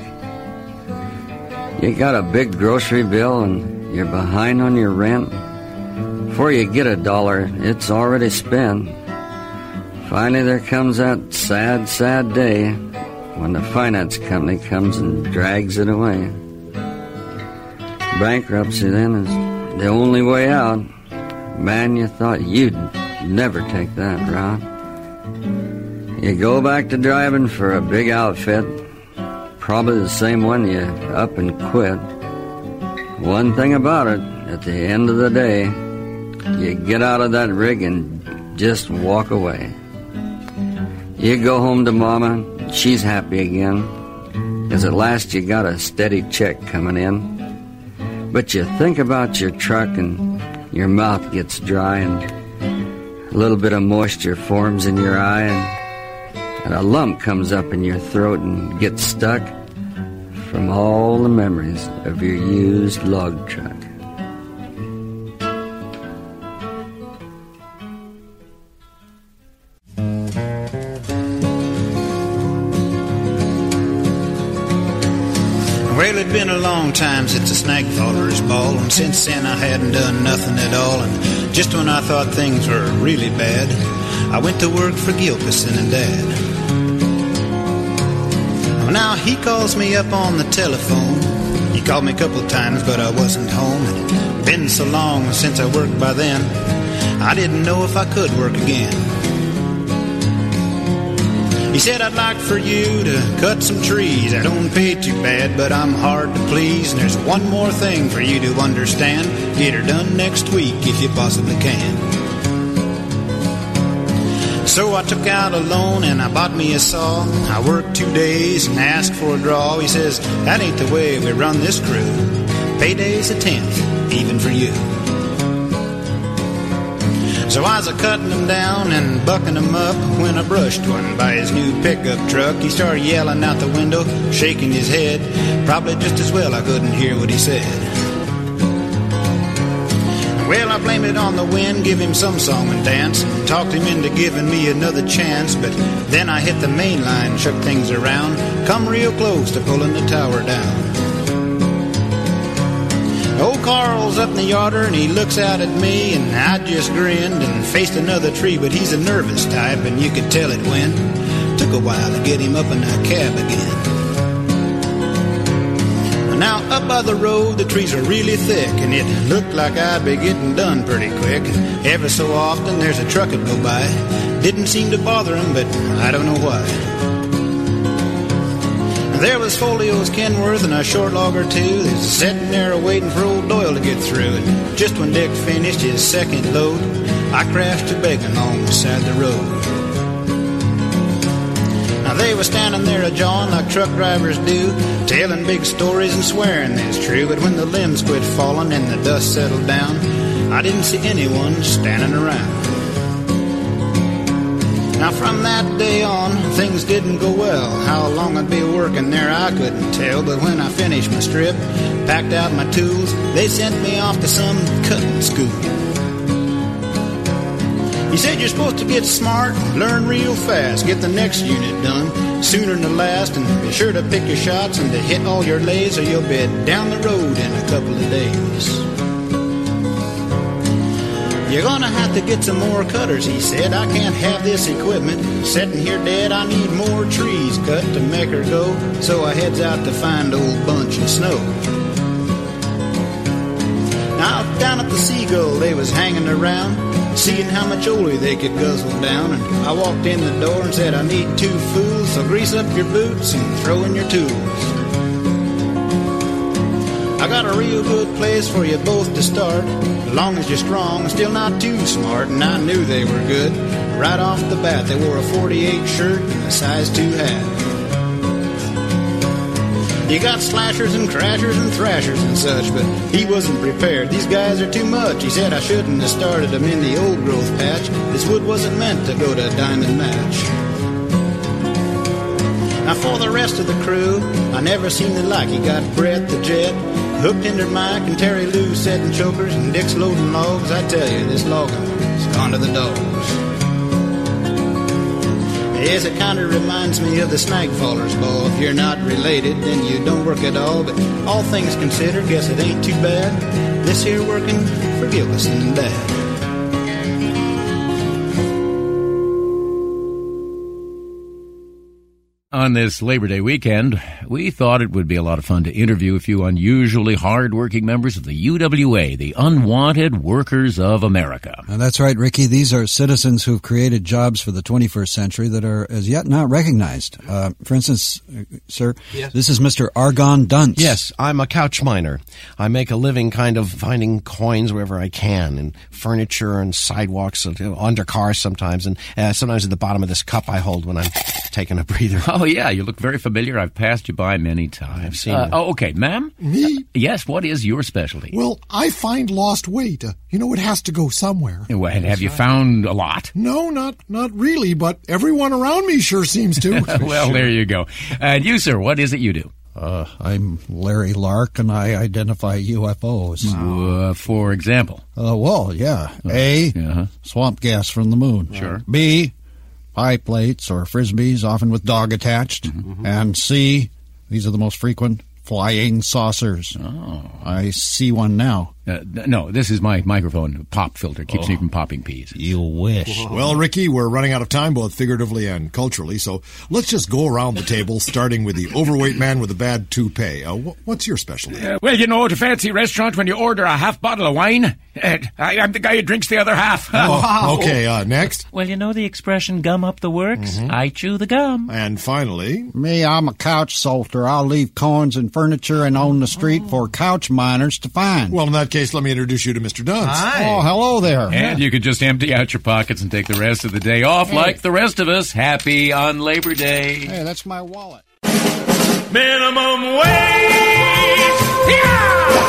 S2: You got a big grocery bill and you're behind on your rent. Before you get $1, it's already spent. Finally there comes that sad, sad day when the finance company comes and drags it away. Bankruptcy then is the only way out. Man, you thought you'd never take that route. You go back to driving for a big outfit, probably the same one you up and quit. One thing about it, at the end of the day, you get out of that rig and just walk away. You go home to Mama, she's happy again, 'cause at last you got a steady check coming in. But you think about your truck and your mouth gets dry and a little bit of moisture forms in your eye and a lump comes up in your throat and gets stuck from all the memories of your used log truck.
S3: Well, it'd been a long time since a snag faller's ball, and since then I hadn't done nothing at all. And just when I thought things were really bad, I went to work for Gilkison and Dad. Well, now he calls me up on the telephone. He called me a couple times, but I wasn't home. And it'd been so long since I worked by then, I didn't know if I could work again. He said, I'd like for you to cut some trees. I don't pay too bad, but I'm hard to please. And there's one more thing for you to understand. Get her done next week if you possibly can. So I took out a loan and I bought me a saw. I worked 2 days and asked for a draw. He says, that ain't the way we run this crew. Payday's a 10th, even for you. So I was a-cutting him down and bucking him up when I brushed one by his new pickup truck. He started yelling out the window, shaking his head. Probably just as well I couldn't hear what he said. Well, I blame it on the wind, give him some song and dance, and talked him into giving me another chance. But then I hit the main line, shook things around, come real close to pulling the tower down. Old Carl's up in the yarder and he looks out at me, and I just grinned and faced another tree. But he's a nervous type and you could tell it when. Took a while to get him up in a cab again. Now up by the road the trees are really thick, and it looked like I'd be getting done pretty quick. Every so often there's a truck that go by. Didn't seem to bother him, but I don't know why. There was Folio's Kenworth and a short log or two. There's sitting there waiting for old Doyle to get through. And just when Dick finished his second load, I crashed to begging alongside the road. Now they were standing there a-jawing like truck drivers do, telling big stories and swearing it's true. But when the limbs quit falling and the dust settled down, I didn't see anyone standing around. Now from that day on, things didn't go well. How long I'd be working there I couldn't tell. But when I finished my strip, packed out my tools, they sent me off to some cutting school. He said you're supposed to get smart, learn real fast, get the next unit done sooner than the last, and be sure to pick your shots and to hit all your lays, or you'll be down the road in a couple of days. You're gonna have to get some more cutters, he said. I can't have this equipment sitting here dead. I need more trees cut to make her go. So I heads out to find old Bunch and Snow. Now down at the Seagull they was hanging around, seeing how much oley they could guzzle down. And I walked in the door and said, I need 2 fools, so grease up your boots and throw in your tools. I got a real good place for you both to start, as long as you're strong, still not too smart. And I knew they were good. Right off the bat, they wore a 48 shirt and a size 2 hat. You got slashers and crashers and thrashers and such, but he wasn't prepared. These guys are too much. He said I shouldn't have started them in the old growth patch. This wood wasn't meant to go to diamond match. Now for the rest of the crew, I never seen the like. You got Brett the Jet, Hook Hinder Mike, and Terry Lou setting chokers, and Dick's loading logs. I tell you, this logging's gone to the dogs. Yes, it kind of reminds me of the Snagfaller's Ball. If you're not related, then you don't work at all. But all things considered, guess it ain't too bad, this here working for Gilkison and Dad.
S5: On this Labor Day weekend, we thought it would be a lot of fun to interview a few unusually hard-working members of the UWA, the Unwanted Workers of America.
S7: That's right, Ricky. These are citizens who've created jobs for the 21st century that are as yet not recognized. For instance, sir, yes. This is Mr. Argon Dunce.
S24: Yes, I'm a couch miner. I make a living kind of finding coins wherever I can, in furniture and sidewalks, under cars sometimes, and sometimes at the bottom of this cup I hold when I'm taking a breather.
S5: Oh, yeah, you look very familiar. I've passed you by many times.
S24: I've seen you.
S5: Oh, okay, ma'am?
S8: Me?
S5: Yes, what is your specialty?
S8: Well, I find lost weight. It has to go somewhere.
S5: Well, have you found a lot?
S8: No, not really, but everyone around me sure seems to.
S5: Well, there you go. And you, sir, what is it you do?
S7: I'm Larry Lark, and I identify UFOs.
S5: For example?
S7: A, swamp gas from the moon.
S5: Sure.
S7: B, pie plates or frisbees, often with dog attached. And C, these are the most frequent, flying saucers.
S5: Oh.
S7: I see one now.
S5: No, this is my microphone pop filter. Keeps me from popping peas.
S7: You wish.
S8: Well, Ricky, we're running out of time, both figuratively and culturally, so let's just go around the table, starting with the overweight man with a bad toupee. What's your specialty?
S5: Well, at a fancy restaurant, when you order a half bottle of wine, I'm the guy who drinks the other half.
S8: Okay, next.
S9: Well, the expression gum up the works. I chew the gum.
S8: And finally...
S7: Me, I'm a couch soldier. I'll leave coins and furniture and on the street for couch miners to find.
S8: Well, in that case, let me introduce you to Mr. Dunce.
S7: Hi. Oh, hello there.
S5: And you could just empty out your pockets and take the rest of the day off like the rest of us. Happy on Labor Day.
S7: Hey, that's my wallet.
S16: Minimum wage! Yeah!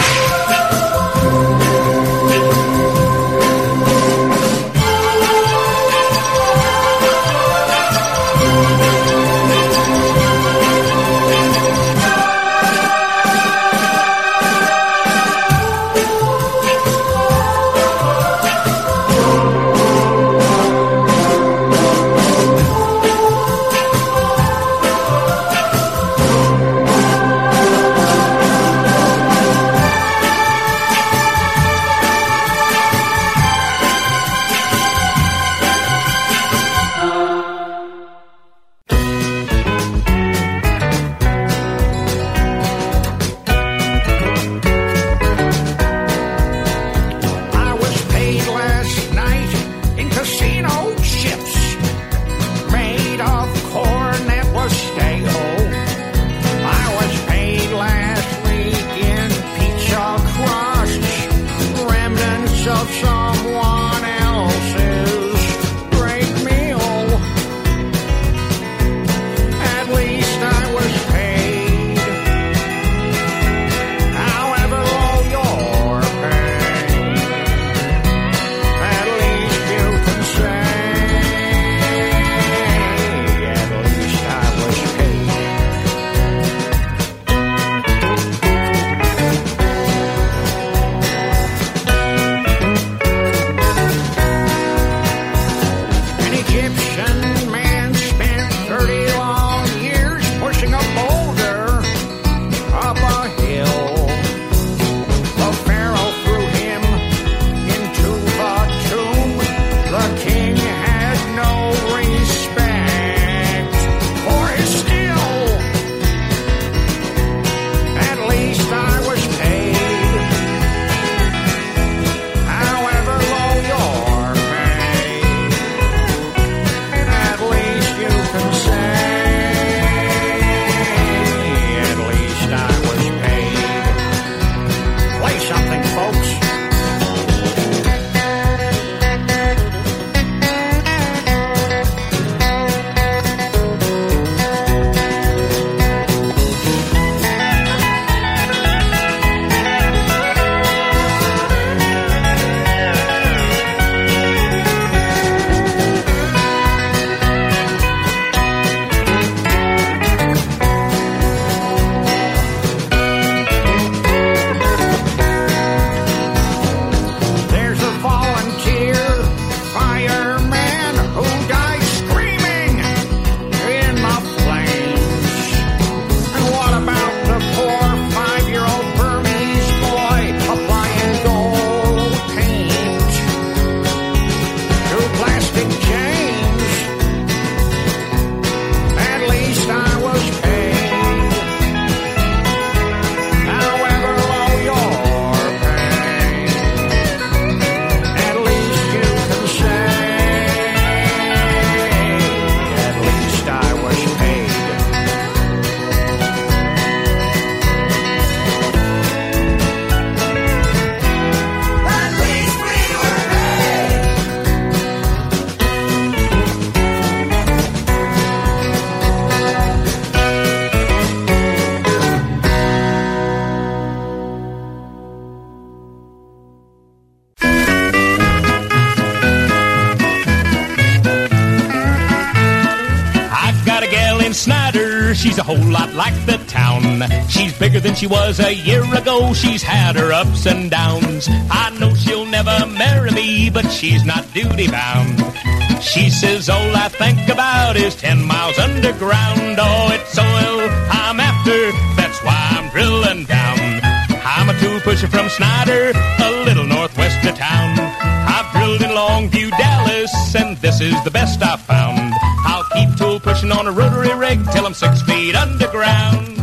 S10: She's a whole lot like the town. She's bigger than she was a year ago. She's had her ups and downs. I know she'll never marry me, but she's not duty bound. She says all I think about is 10 miles underground. Oh, it's oil I'm after, that's why I'm drilling down. I'm a tool pusher from Snyder, a little northwest of town. I've drilled in Longview, Dallas, and this is the best I've found. I'll keep tool pushing on a rotary rig till I'm 6 feet underground.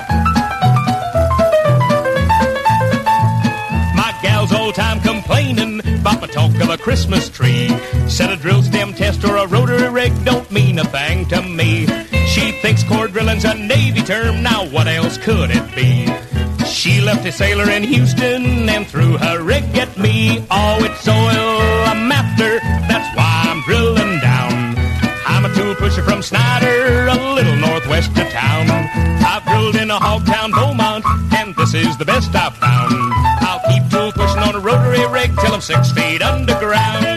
S10: My gal's all time complaining about my talk of a Christmas tree. Said a drill stem test or a rotary rig don't mean a thing to me. She thinks core drilling's a Navy term, now what else could it be? She left a sailor in Houston and threw her rig at me. Oh, it's oil I'm after, that's why I'm drilling down. I'm a tool pusher from Snyder, a little northwest of town. I've drilled in a Hogtown, Beaumont, and this is the best I've found. I'll keep tool pushing on a rotary rig till I'm 6 feet underground.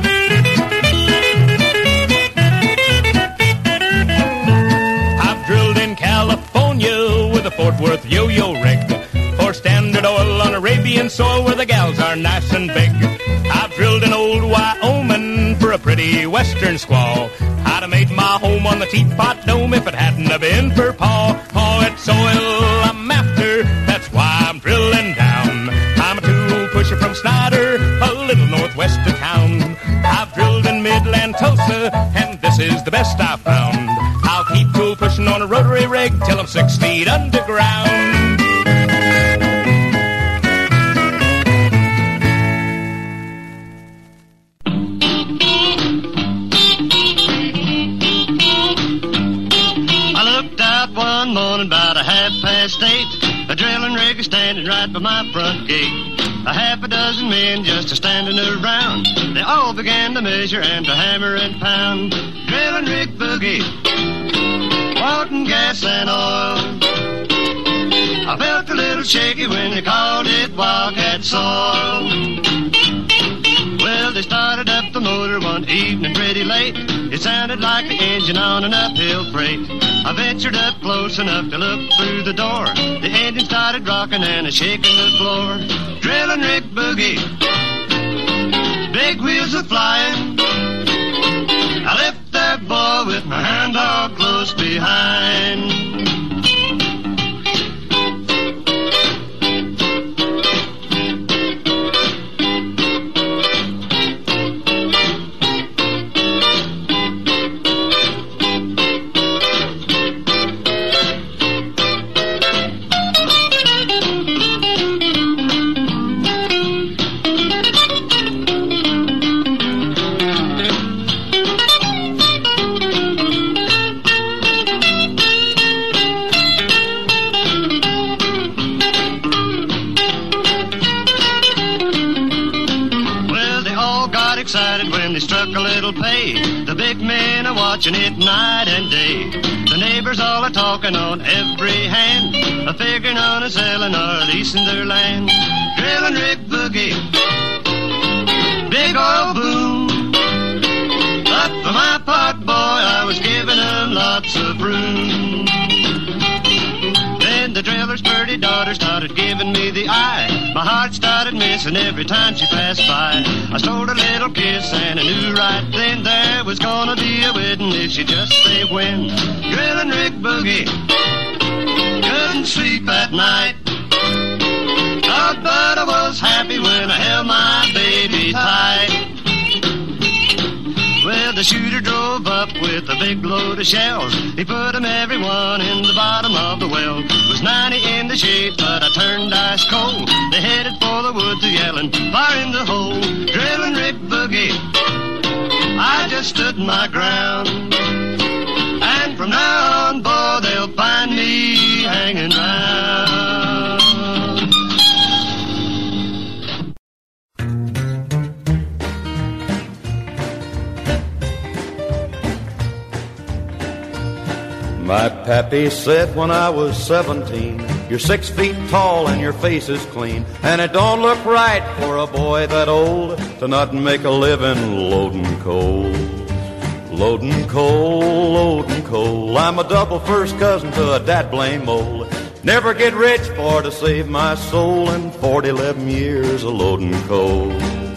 S10: I've drilled in California with a Fort Worth yo-yo rig. For Standard Oil on Arabian soil where the gals are nice and big. I've drilled in old Wyoming for a pretty western squaw. I'd have made my home on the Teapot Dome if it hadn't have been for Pa. Oh, it's oil I'm after, that's why I'm drilling down. I'm a tool pusher from Snyder, a little northwest of town. I've drilled in Midland, Tulsa, and this is the best I've found. I'll keep tool pushing on a rotary rig till I'm 6 feet underground.
S11: One morning about 8:30, a drilling rig is standing right by my front gate. A half a dozen men just a-standing around. They all began to measure and to hammer and pound. Drilling rig boogie, wanting gas and oil. I felt a little shaky when they called it Wildcat soil. Well, they started up the motor one evening pretty late. It sounded like the engine on an uphill freight. I ventured up close enough to look through the door. The engine started rocking and shaking the floor. Drilling rig boogie, big wheels are flying. I left that boy with my hand all close behind. The big men are watching it night and day. The neighbors all are talking on every hand, a figuring on a selling or leasing their land. Drilling rig boogie, big oil boom. But for my part, boy, I was giving them lots of room. Then the driller's pretty daughter started giving me the eye. My heart started missing every time she passed by. I stole a little kiss and I knew right then there was gonna be a wedding if she just say when. Drilling rig boogie, couldn't sleep at night. Oh, but I was happy when I held my baby tight. Well, the shooter drove up with a big load of shells. He put them every one in the bottom of the well. Was 90 in the shade, but I turned ice cold. They headed for the woods yelling, fire in the hole. Drilling rig boogie, I just stood my ground. And from now on, boy, they'll find me hanging round.
S12: My pappy said when I was 17, you're 6 feet tall and your face is clean, and it don't look right for a boy that old to not make a living loading coal. Loading coal, I'm a double first cousin to a dad blame mole. Never get rich for to save my soul in 11 years of loading coal.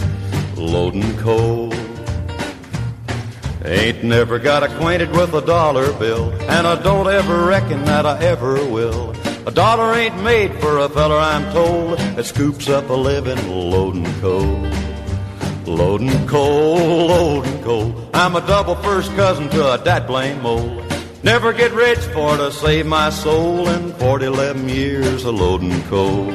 S12: Ain't never got acquainted with a dollar bill, and I don't ever reckon that I ever will. A dollar ain't made for a feller, I'm told, that scoops up a living loading coal. Loading coal, I'm a double first cousin to a dad blame mole. Never get rich for to save my soul in 11 years of loading coal.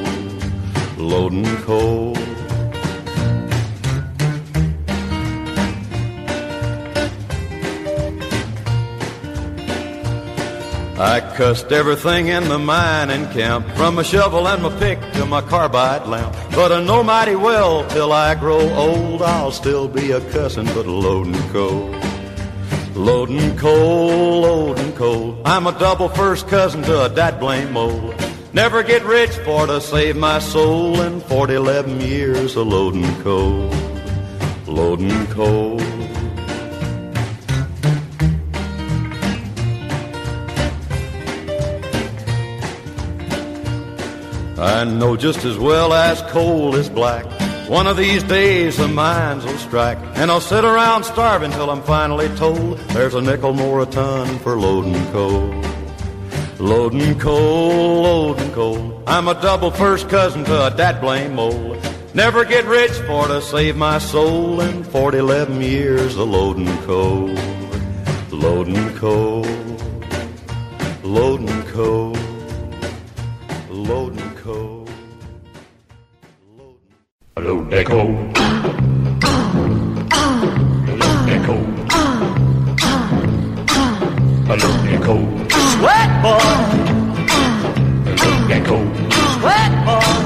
S12: I cussed everything in the mining camp, from my shovel and my pick to my carbide lamp. But I know mighty well till I grow old, I'll still be a cussin' but loading coal. Loading coal, I'm a double first cousin to a dad blame mole. Never get rich for to save my soul in 11 years of loading coal. I know just as well as coal is black, one of these days the mines will strike, and I'll sit around starving till I'm finally told there's a nickel more a ton for loading coal. Loading coal, I'm a double first cousin to a dad blame mole. Never get rich for to save my soul in 11 years of loading coal. Loading coal.
S16: Load that coal. Load that coal. Load that coal.
S21: Sweat boy.
S16: Load that coal.
S21: Sweat boy.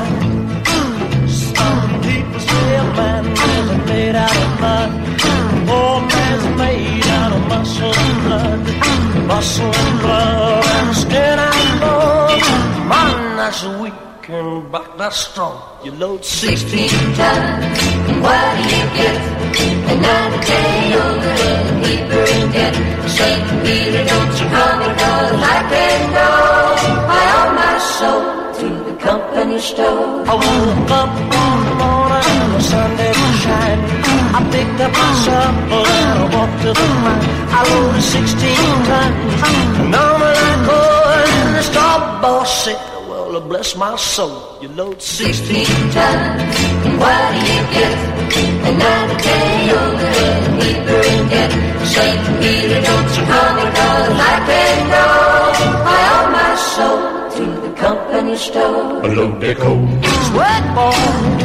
S21: Some people say a man isn't made out of mud. Oh, man's made out of muscle and blood. Muscle and blood and skin and bone. Man, that's weak. And back that's strong. You load 16
S6: tons, and what do you get? Another day older and deeper in debt. St. Peter, don't you come because I can go. I owe my soul to the company store.
S21: I woke up one morning and the sun didn't shine. I picked up my shovel and I walked to the mine. I loaded 16 tons, and on I could, and the straw boss said, well, bless my soul, you load 16
S6: tons, and what do you get? Another day older and deeper in debt. St. Peter, don't you come because I can go. I owe my soul to the company store.
S16: Load that coal.
S21: Sweat boy.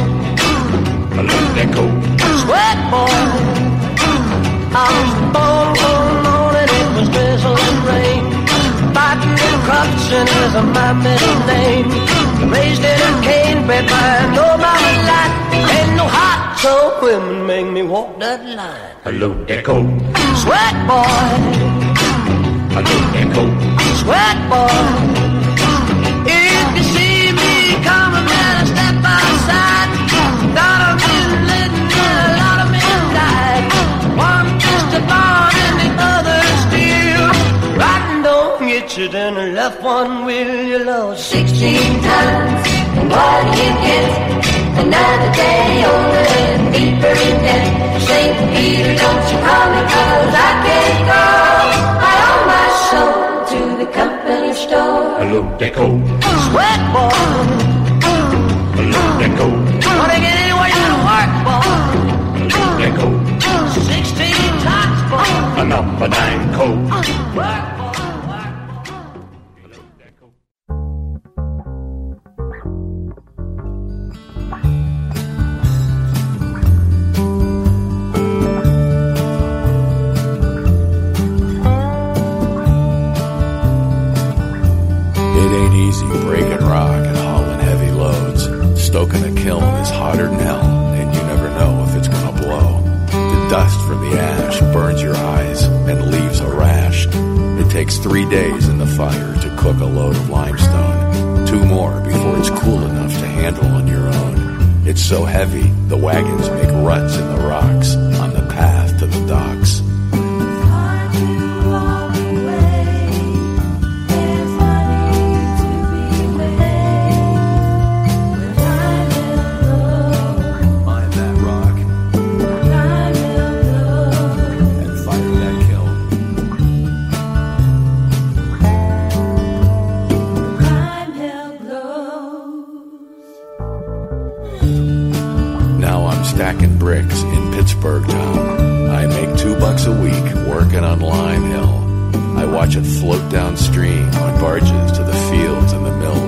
S16: Load that coal.
S21: Sweat boy. I was born one morning, it was drizzling rain. Fighting in corruption is my middle name. Raised in a cane bed by no mountain light. Ain't no hot, so women make me walk that line.
S16: Load that coal.
S21: Sweat boy.
S16: Load that coal.
S21: Sweat boy. If you see me coming, better step outside. Lot of men living and a lot of men died. One just a born and the other steel. Riding don't get you, then the left one will you load
S6: 16 tons, and what do you get? Another day older and deeper in debt. St. Peter, don't you come because I can't go. I owe my soul to the company store.
S16: Load that coal.
S21: Sweat boy.
S16: Load that coal.
S21: Wanna get anywhere you work, boy.
S16: Load that coal.
S21: 16 tons, boy.
S16: A number 9 coal.
S21: Work.
S13: Breaking rock and hauling heavy loads. Stoking a kiln is hotter than hell, and you never know if it's gonna blow. The dust from the ash burns your eyes and leaves a rash. It takes 3 days in the fire to cook a load of limestone. 2 more before it's cool enough to handle on your own. It's so heavy, the wagons make ruts in the rocks on the path to the docks. bucks a week working on Lime Hill. I watch it float downstream on barges to the fields and the mills.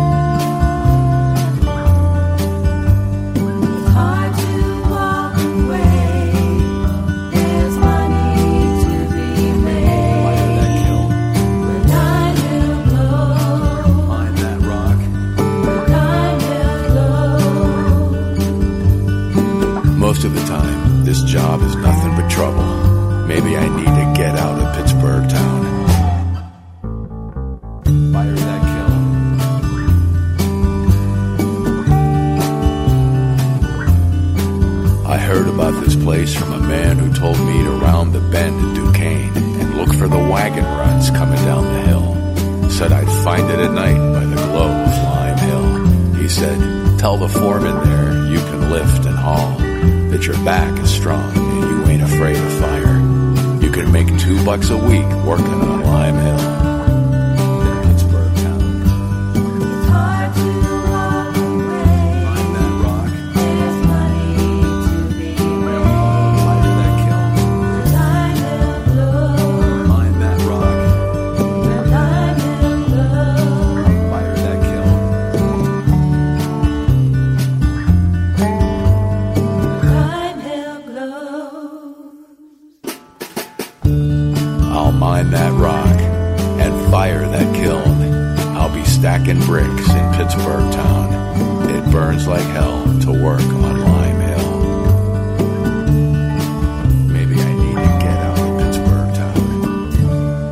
S13: Most of the time, this job is nothing but trouble. Maybe I need to get out of Pittsburgh town. Fire that kiln. I heard about this place from a man who told me to round the bend at Duquesne and look for the wagon ruts coming down the hill. Said I'd find it at night by the glow of Lime Hill. He said, tell the foreman there you can lift and haul, that your back is strong and you ain't afraid of fire. You can make $2 a week working on Lime Hill. In Pittsburgh town. It's hard to walk away. Find that rock. There's money to be made. Fire that kiln. The Lime Hill glow. Find that rock. The Lime Hill glow. Fire that kiln. I'll mine that rock and fire that kiln. I'll be stacking bricks in Pittsburgh town. It burns like hell to work on Lime Hill. Maybe I need to get out of Pittsburgh town.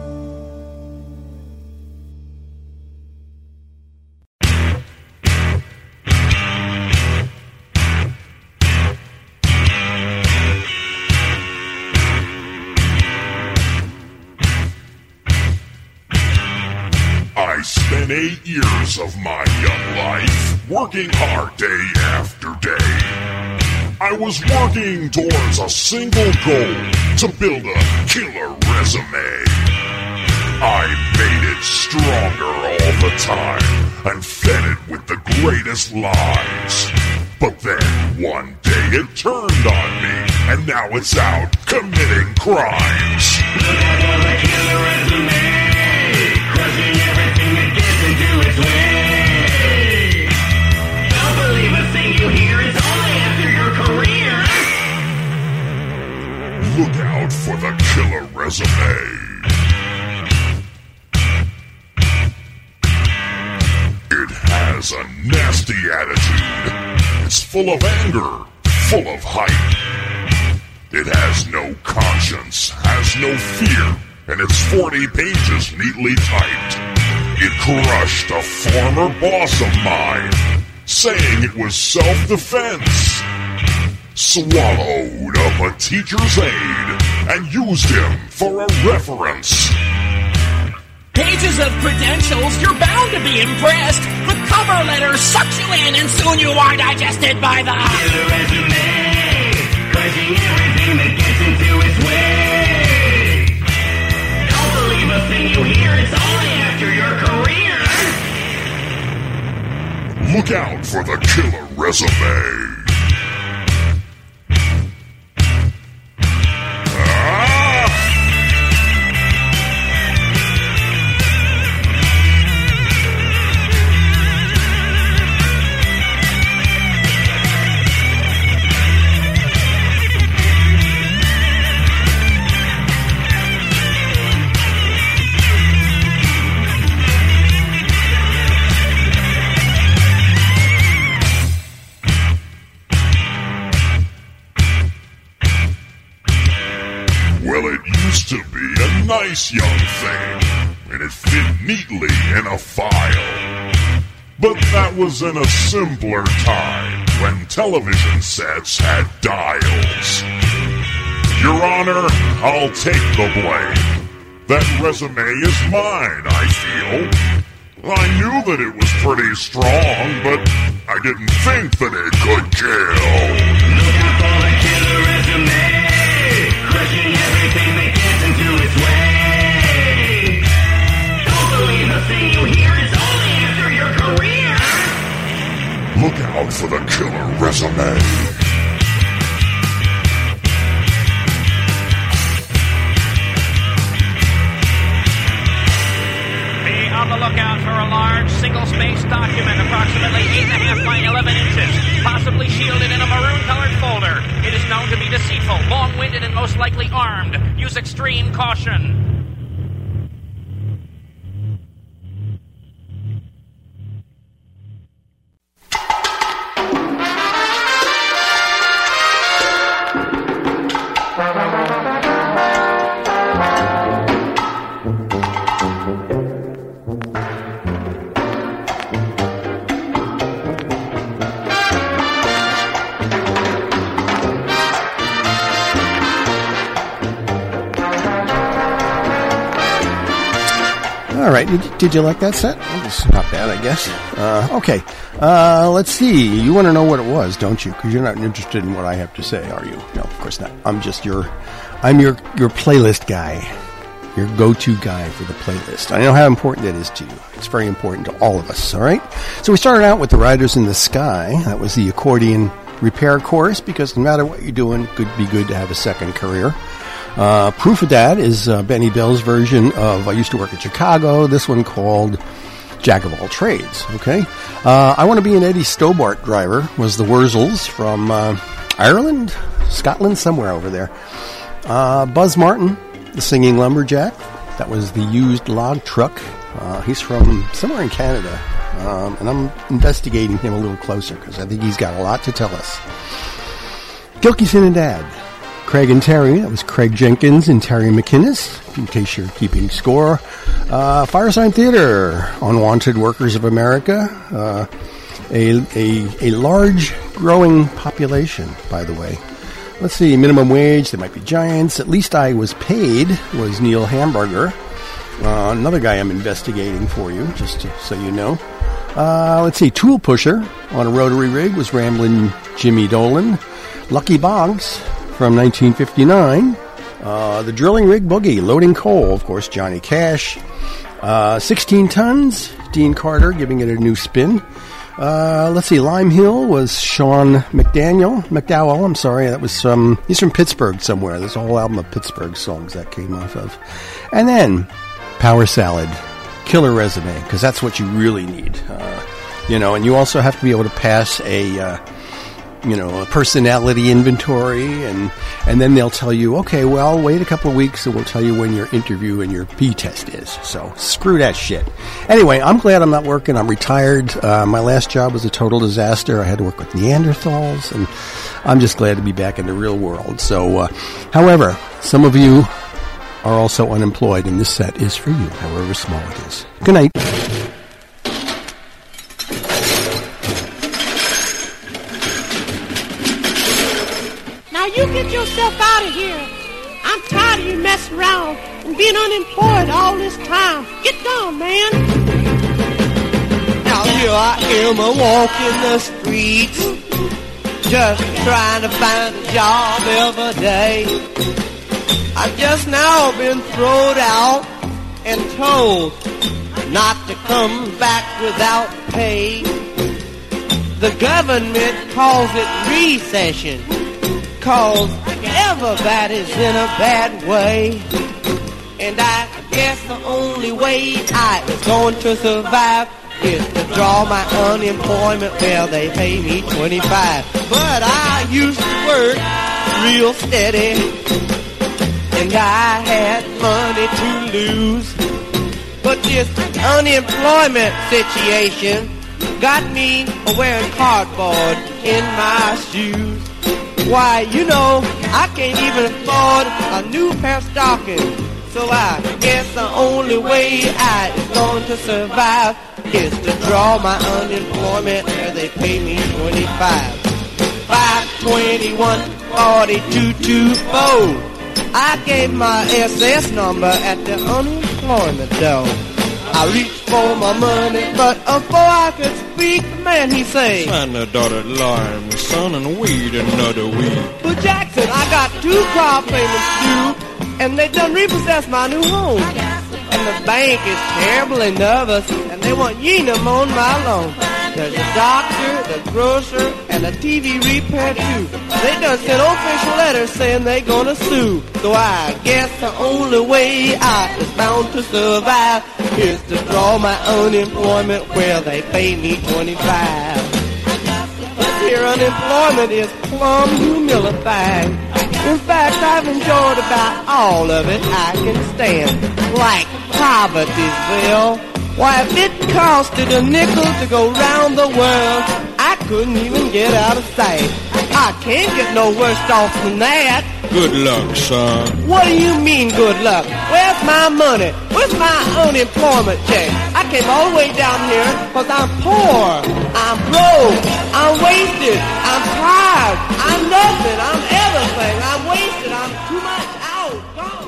S14: I spent 8 years of my young life working hard day after day. I was working towards a single goal, to build a killer resume. I made it stronger all the time and fed it with the greatest lies. But then one day it turned on me, and now it's out committing crimes. Look out for the killer resume, crushing everything that gets into its way. Don't believe a thing you hear, it's only after your career. Look out for the killer resume. It has a nasty attitude. It's full of anger, full of hype. It has no conscience, has no fear, and it's 40 pages neatly typed. It crushed a former boss of mine, saying it was self-defense. Swallowed up a teacher's aide and used him for a reference.
S15: Pages of credentials, you're bound to be impressed. The cover letter sucks you in, and soon you are digested by the killer resume, crushing everything that gets into its way. Don't believe a thing you hear, it's only after your career.
S14: Look out for the killer resume. Well, it used to be a nice young thing, and it fit neatly in a file. But that was in a simpler time, when television sets had dials. Your Honor, I'll take the blame. That resume is mine, I feel. I knew that it was pretty strong, but I didn't think that it could kill.
S15: Look out for the killer resume, crushing everything that gets into its way. Don't believe a thing you hear, it's only after your career.
S14: Look out for the killer resume.
S15: vehicle, long-winded and most likely armed. Use extreme caution.
S1: All right. Did you like that set? It was not bad, I guess. Okay. Let's see. You want to know what it was, don't you? Because you're not interested in what I have to say, are you? No, of course not. I'm your playlist guy. Your go-to guy for the playlist. I know how important that is to you. It's very important to all of us, all right? So we started out with The Riders in the Sky. That was the accordion repair course, because no matter what you're doing, it could be good to have a second career. Proof of that is Benny Bell's version of I Used to Work at Chicago, this one called Jack of All Trades, okay? I Want to Be an Eddie Stobart Driver was the Wurzels from Ireland, Scotland, somewhere over there. Buzz Martin, the Singing Lumberjack, that was the Used Log Truck. He's from somewhere in Canada, and I'm investigating him a little closer because I think he's got a lot to tell us. Gilkyson and Dad, Craig and Terry, that was Craig Jenkins and Terry McInnes, in case you're keeping score. Firesign Theater, Unwanted Workers of America, a large growing population, by the way. Let's see, Minimum Wage, There Might Be Giants, At Least I Was Paid was Neil Hamburger. Another guy I'm investigating for you, just so you know. Let's see, Tool Pusher on a rotary rig was Ramblin' Jimmy Dolan. Lucky Boggs from 1959. The Drilling Rig Boogie, Loading Coal, of course, Johnny Cash. 16 Tons, Dean Carter, giving it a new spin. Let's see, Lime Hill was Sean McDowell, I'm sorry, that was he's from Pittsburgh somewhere. There's a whole album of Pittsburgh songs that came off of. And then, Power Salad, Killer Resume, because that's what you really need. And you also have to be able to pass a personality inventory, and then they'll tell you, okay, well, wait a couple of weeks and we'll tell you when your interview and your P-test is. So, screw that shit. Anyway, I'm glad I'm not working. I'm retired. My last job was a total disaster. I had to work with Neanderthals, and I'm just glad to be back in the real world. So, however, some of you are also unemployed, and this set is for you, however small it is. Good night.
S17: You get yourself out of here. I'm tired of you messing around and being unemployed all this time. Get gone, man.
S20: Now here I am walking the streets, just trying to find a job every day. I've just now been thrown out and told not to come back without pay. The government calls it recession, 'cause everybody's in a bad way. And I guess the only way I is going to survive is to draw my unemployment where they pay me $25. But I used to work real steady, and I had money to lose. But this unemployment situation got me wearing cardboard in my shoes. Why, I can't even afford a new pair of stockings. So I guess the only way I is going to survive is to draw my unemployment where they pay me $25. 521-4224. I gave my SS number at the unemployment door. I reached for my money, but before I could speak, the man he say,
S22: "Sign the dotted line, son, and weed another weed."
S20: But Jackson, I got 2 car payments due, and they done repossessed my new home. And the bank is terribly nervous, and they want Yenum on my loan. There's a doctor, the grocer, and a TV repair too. They done sent official letters saying they gonna sue. So I guess the only way I is bound to survive is to draw my unemployment where they pay me $25. This here unemployment is plumb humiliating. In fact, I've enjoyed about all of it I can stand. Like Povertyville. Why, if it costed a nickel to go round the world, I couldn't even get out of sight. I can't get no worse off than that.
S22: Good luck, son.
S20: What do you mean, good luck? Where's my money? Where's my unemployment check? I came all the way down here because I'm poor. I'm broke. I'm wasted. I'm tired. I'm nothing. I'm everything. I'm wasted. I'm too much out. Gone.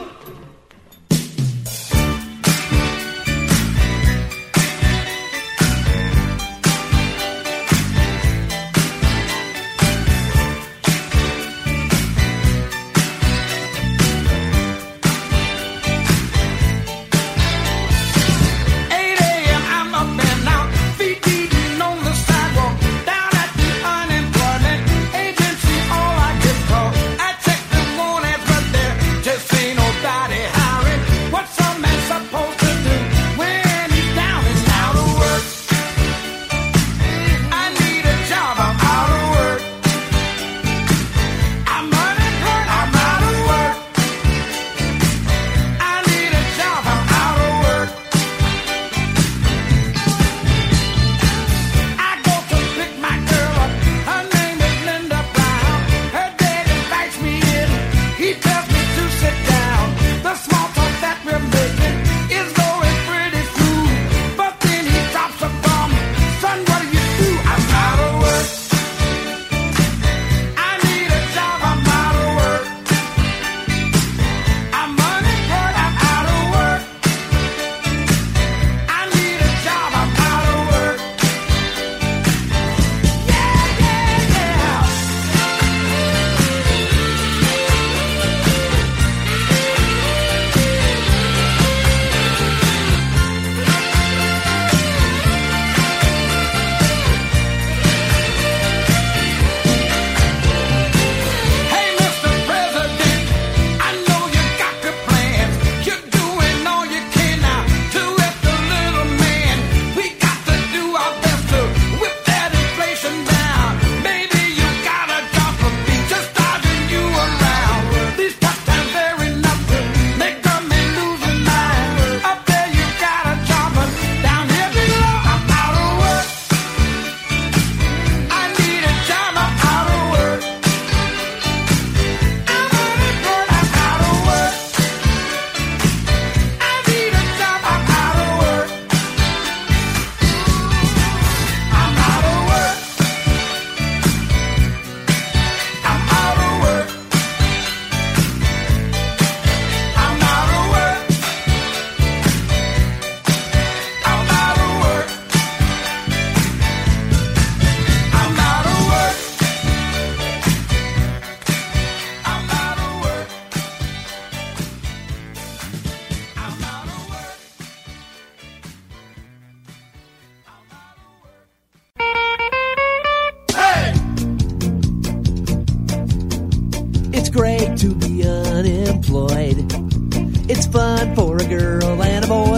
S4: great to be unemployed. It's fun for a girl and a boy.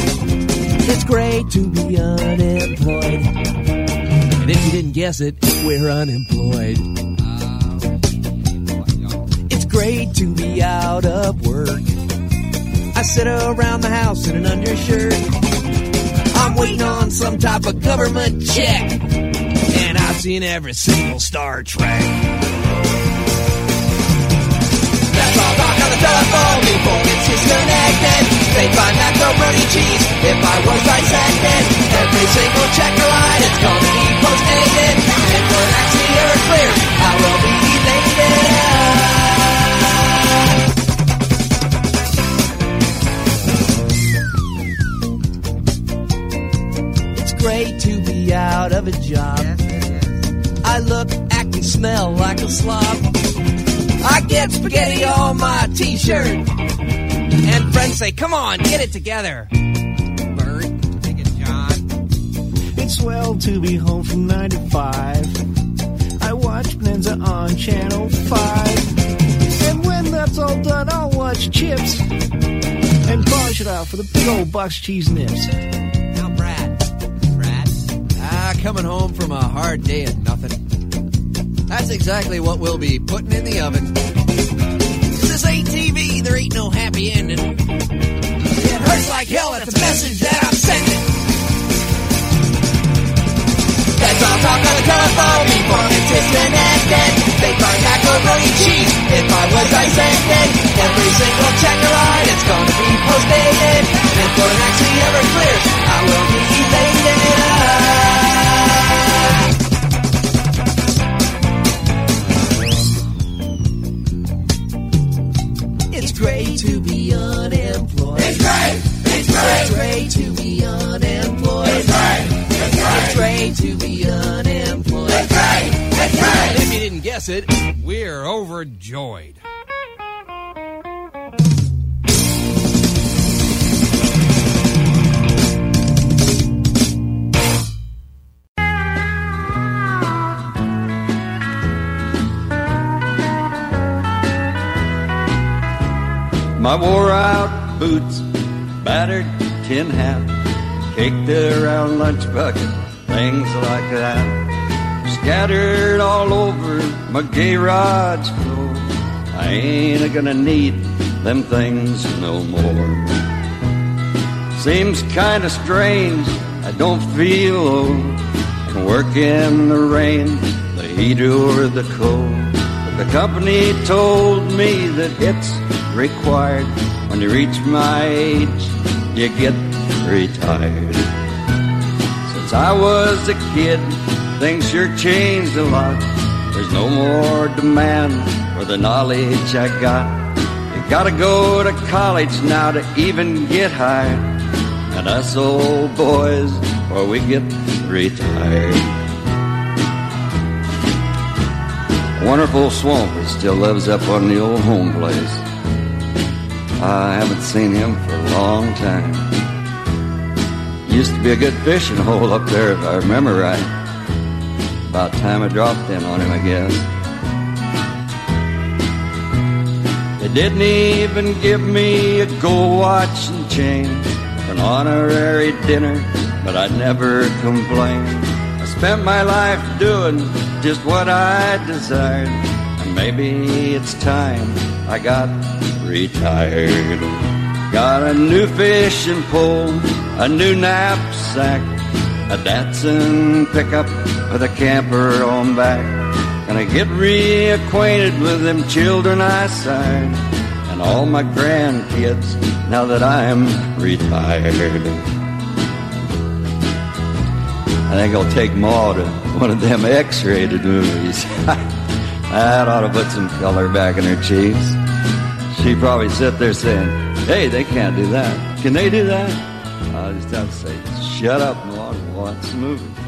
S4: It's great to be unemployed. And if you didn't guess it, we're unemployed. It's great to be out of work. I sit around the house in an undershirt. I'm waiting on some type of government check. And I've seen every single Star Trek. That's all talk on the telephone before it's disconnected. They find macaroni cheese if I was dissected. Every single checker line is gonna be post-dated. And when I see her clear, I will be elated. It's great to be out of a job. I look, act, and smell like a slob. I get spaghetti on my t-shirt. And friends say, come on, get it together. Bert, take it, John.
S3: It's swell to be home from 9 to 5. I watch Bonanza on Channel 5. And when that's all done, I'll watch Chips. And polish it out for the big old box cheese nips.
S4: Now, Brad. Coming home from a hard day of nothing. That's exactly what we'll be putting in the oven. This ain't TV, there ain't no happy ending. It hurts like hell, that's a message that I'm sending. That's all talk on the telephone before it's disconnected. They call macaroni cheese if I was dissected. Every single check I write, it's gonna be post-dated. And before it actually ever clears, I will be elated. It's great to be unemployed. It's great. It's great. It's great to be unemployed. It's great. It's great to be unemployed. It's great. It's great. If you didn't guess it, we're overjoyed.
S12: My wore-out boots, battered tin hat, caked around lunch bucket, things like that, scattered all over my garage floor. I ain't gonna need them things no more. Seems kinda strange, I don't feel old. Can work in the rain, the heat or the cold. But the company told me that it's required when you reach my age, you get retired. Since I was a kid, things sure changed a lot. There's no more demand for the knowledge I got. You gotta go to college now to even get hired. And us old boys, or we get retired. Wonderful Swamper still lives up on the old home place. I haven't seen him for a long time. Used to be a good fishing hole up there, if I remember right. About time I dropped in on him, I guess. They didn't even give me a gold watch and chain for an honorary dinner, but I never complained. I spent my life doing just what I desired, and maybe it's time I got retired. Got a new fishing pole, a new knapsack, a Datsun pickup with a camper on back. Gonna get reacquainted with them children I sired, and all my grandkids now that I'm retired. I think I'll take Ma to one of them X-rated movies. That ought to put some color back in her cheeks. She'd probably sit there saying, hey, they can't do that. Can they do that? I'll just have to say, shut up, Ma, and watch the movie.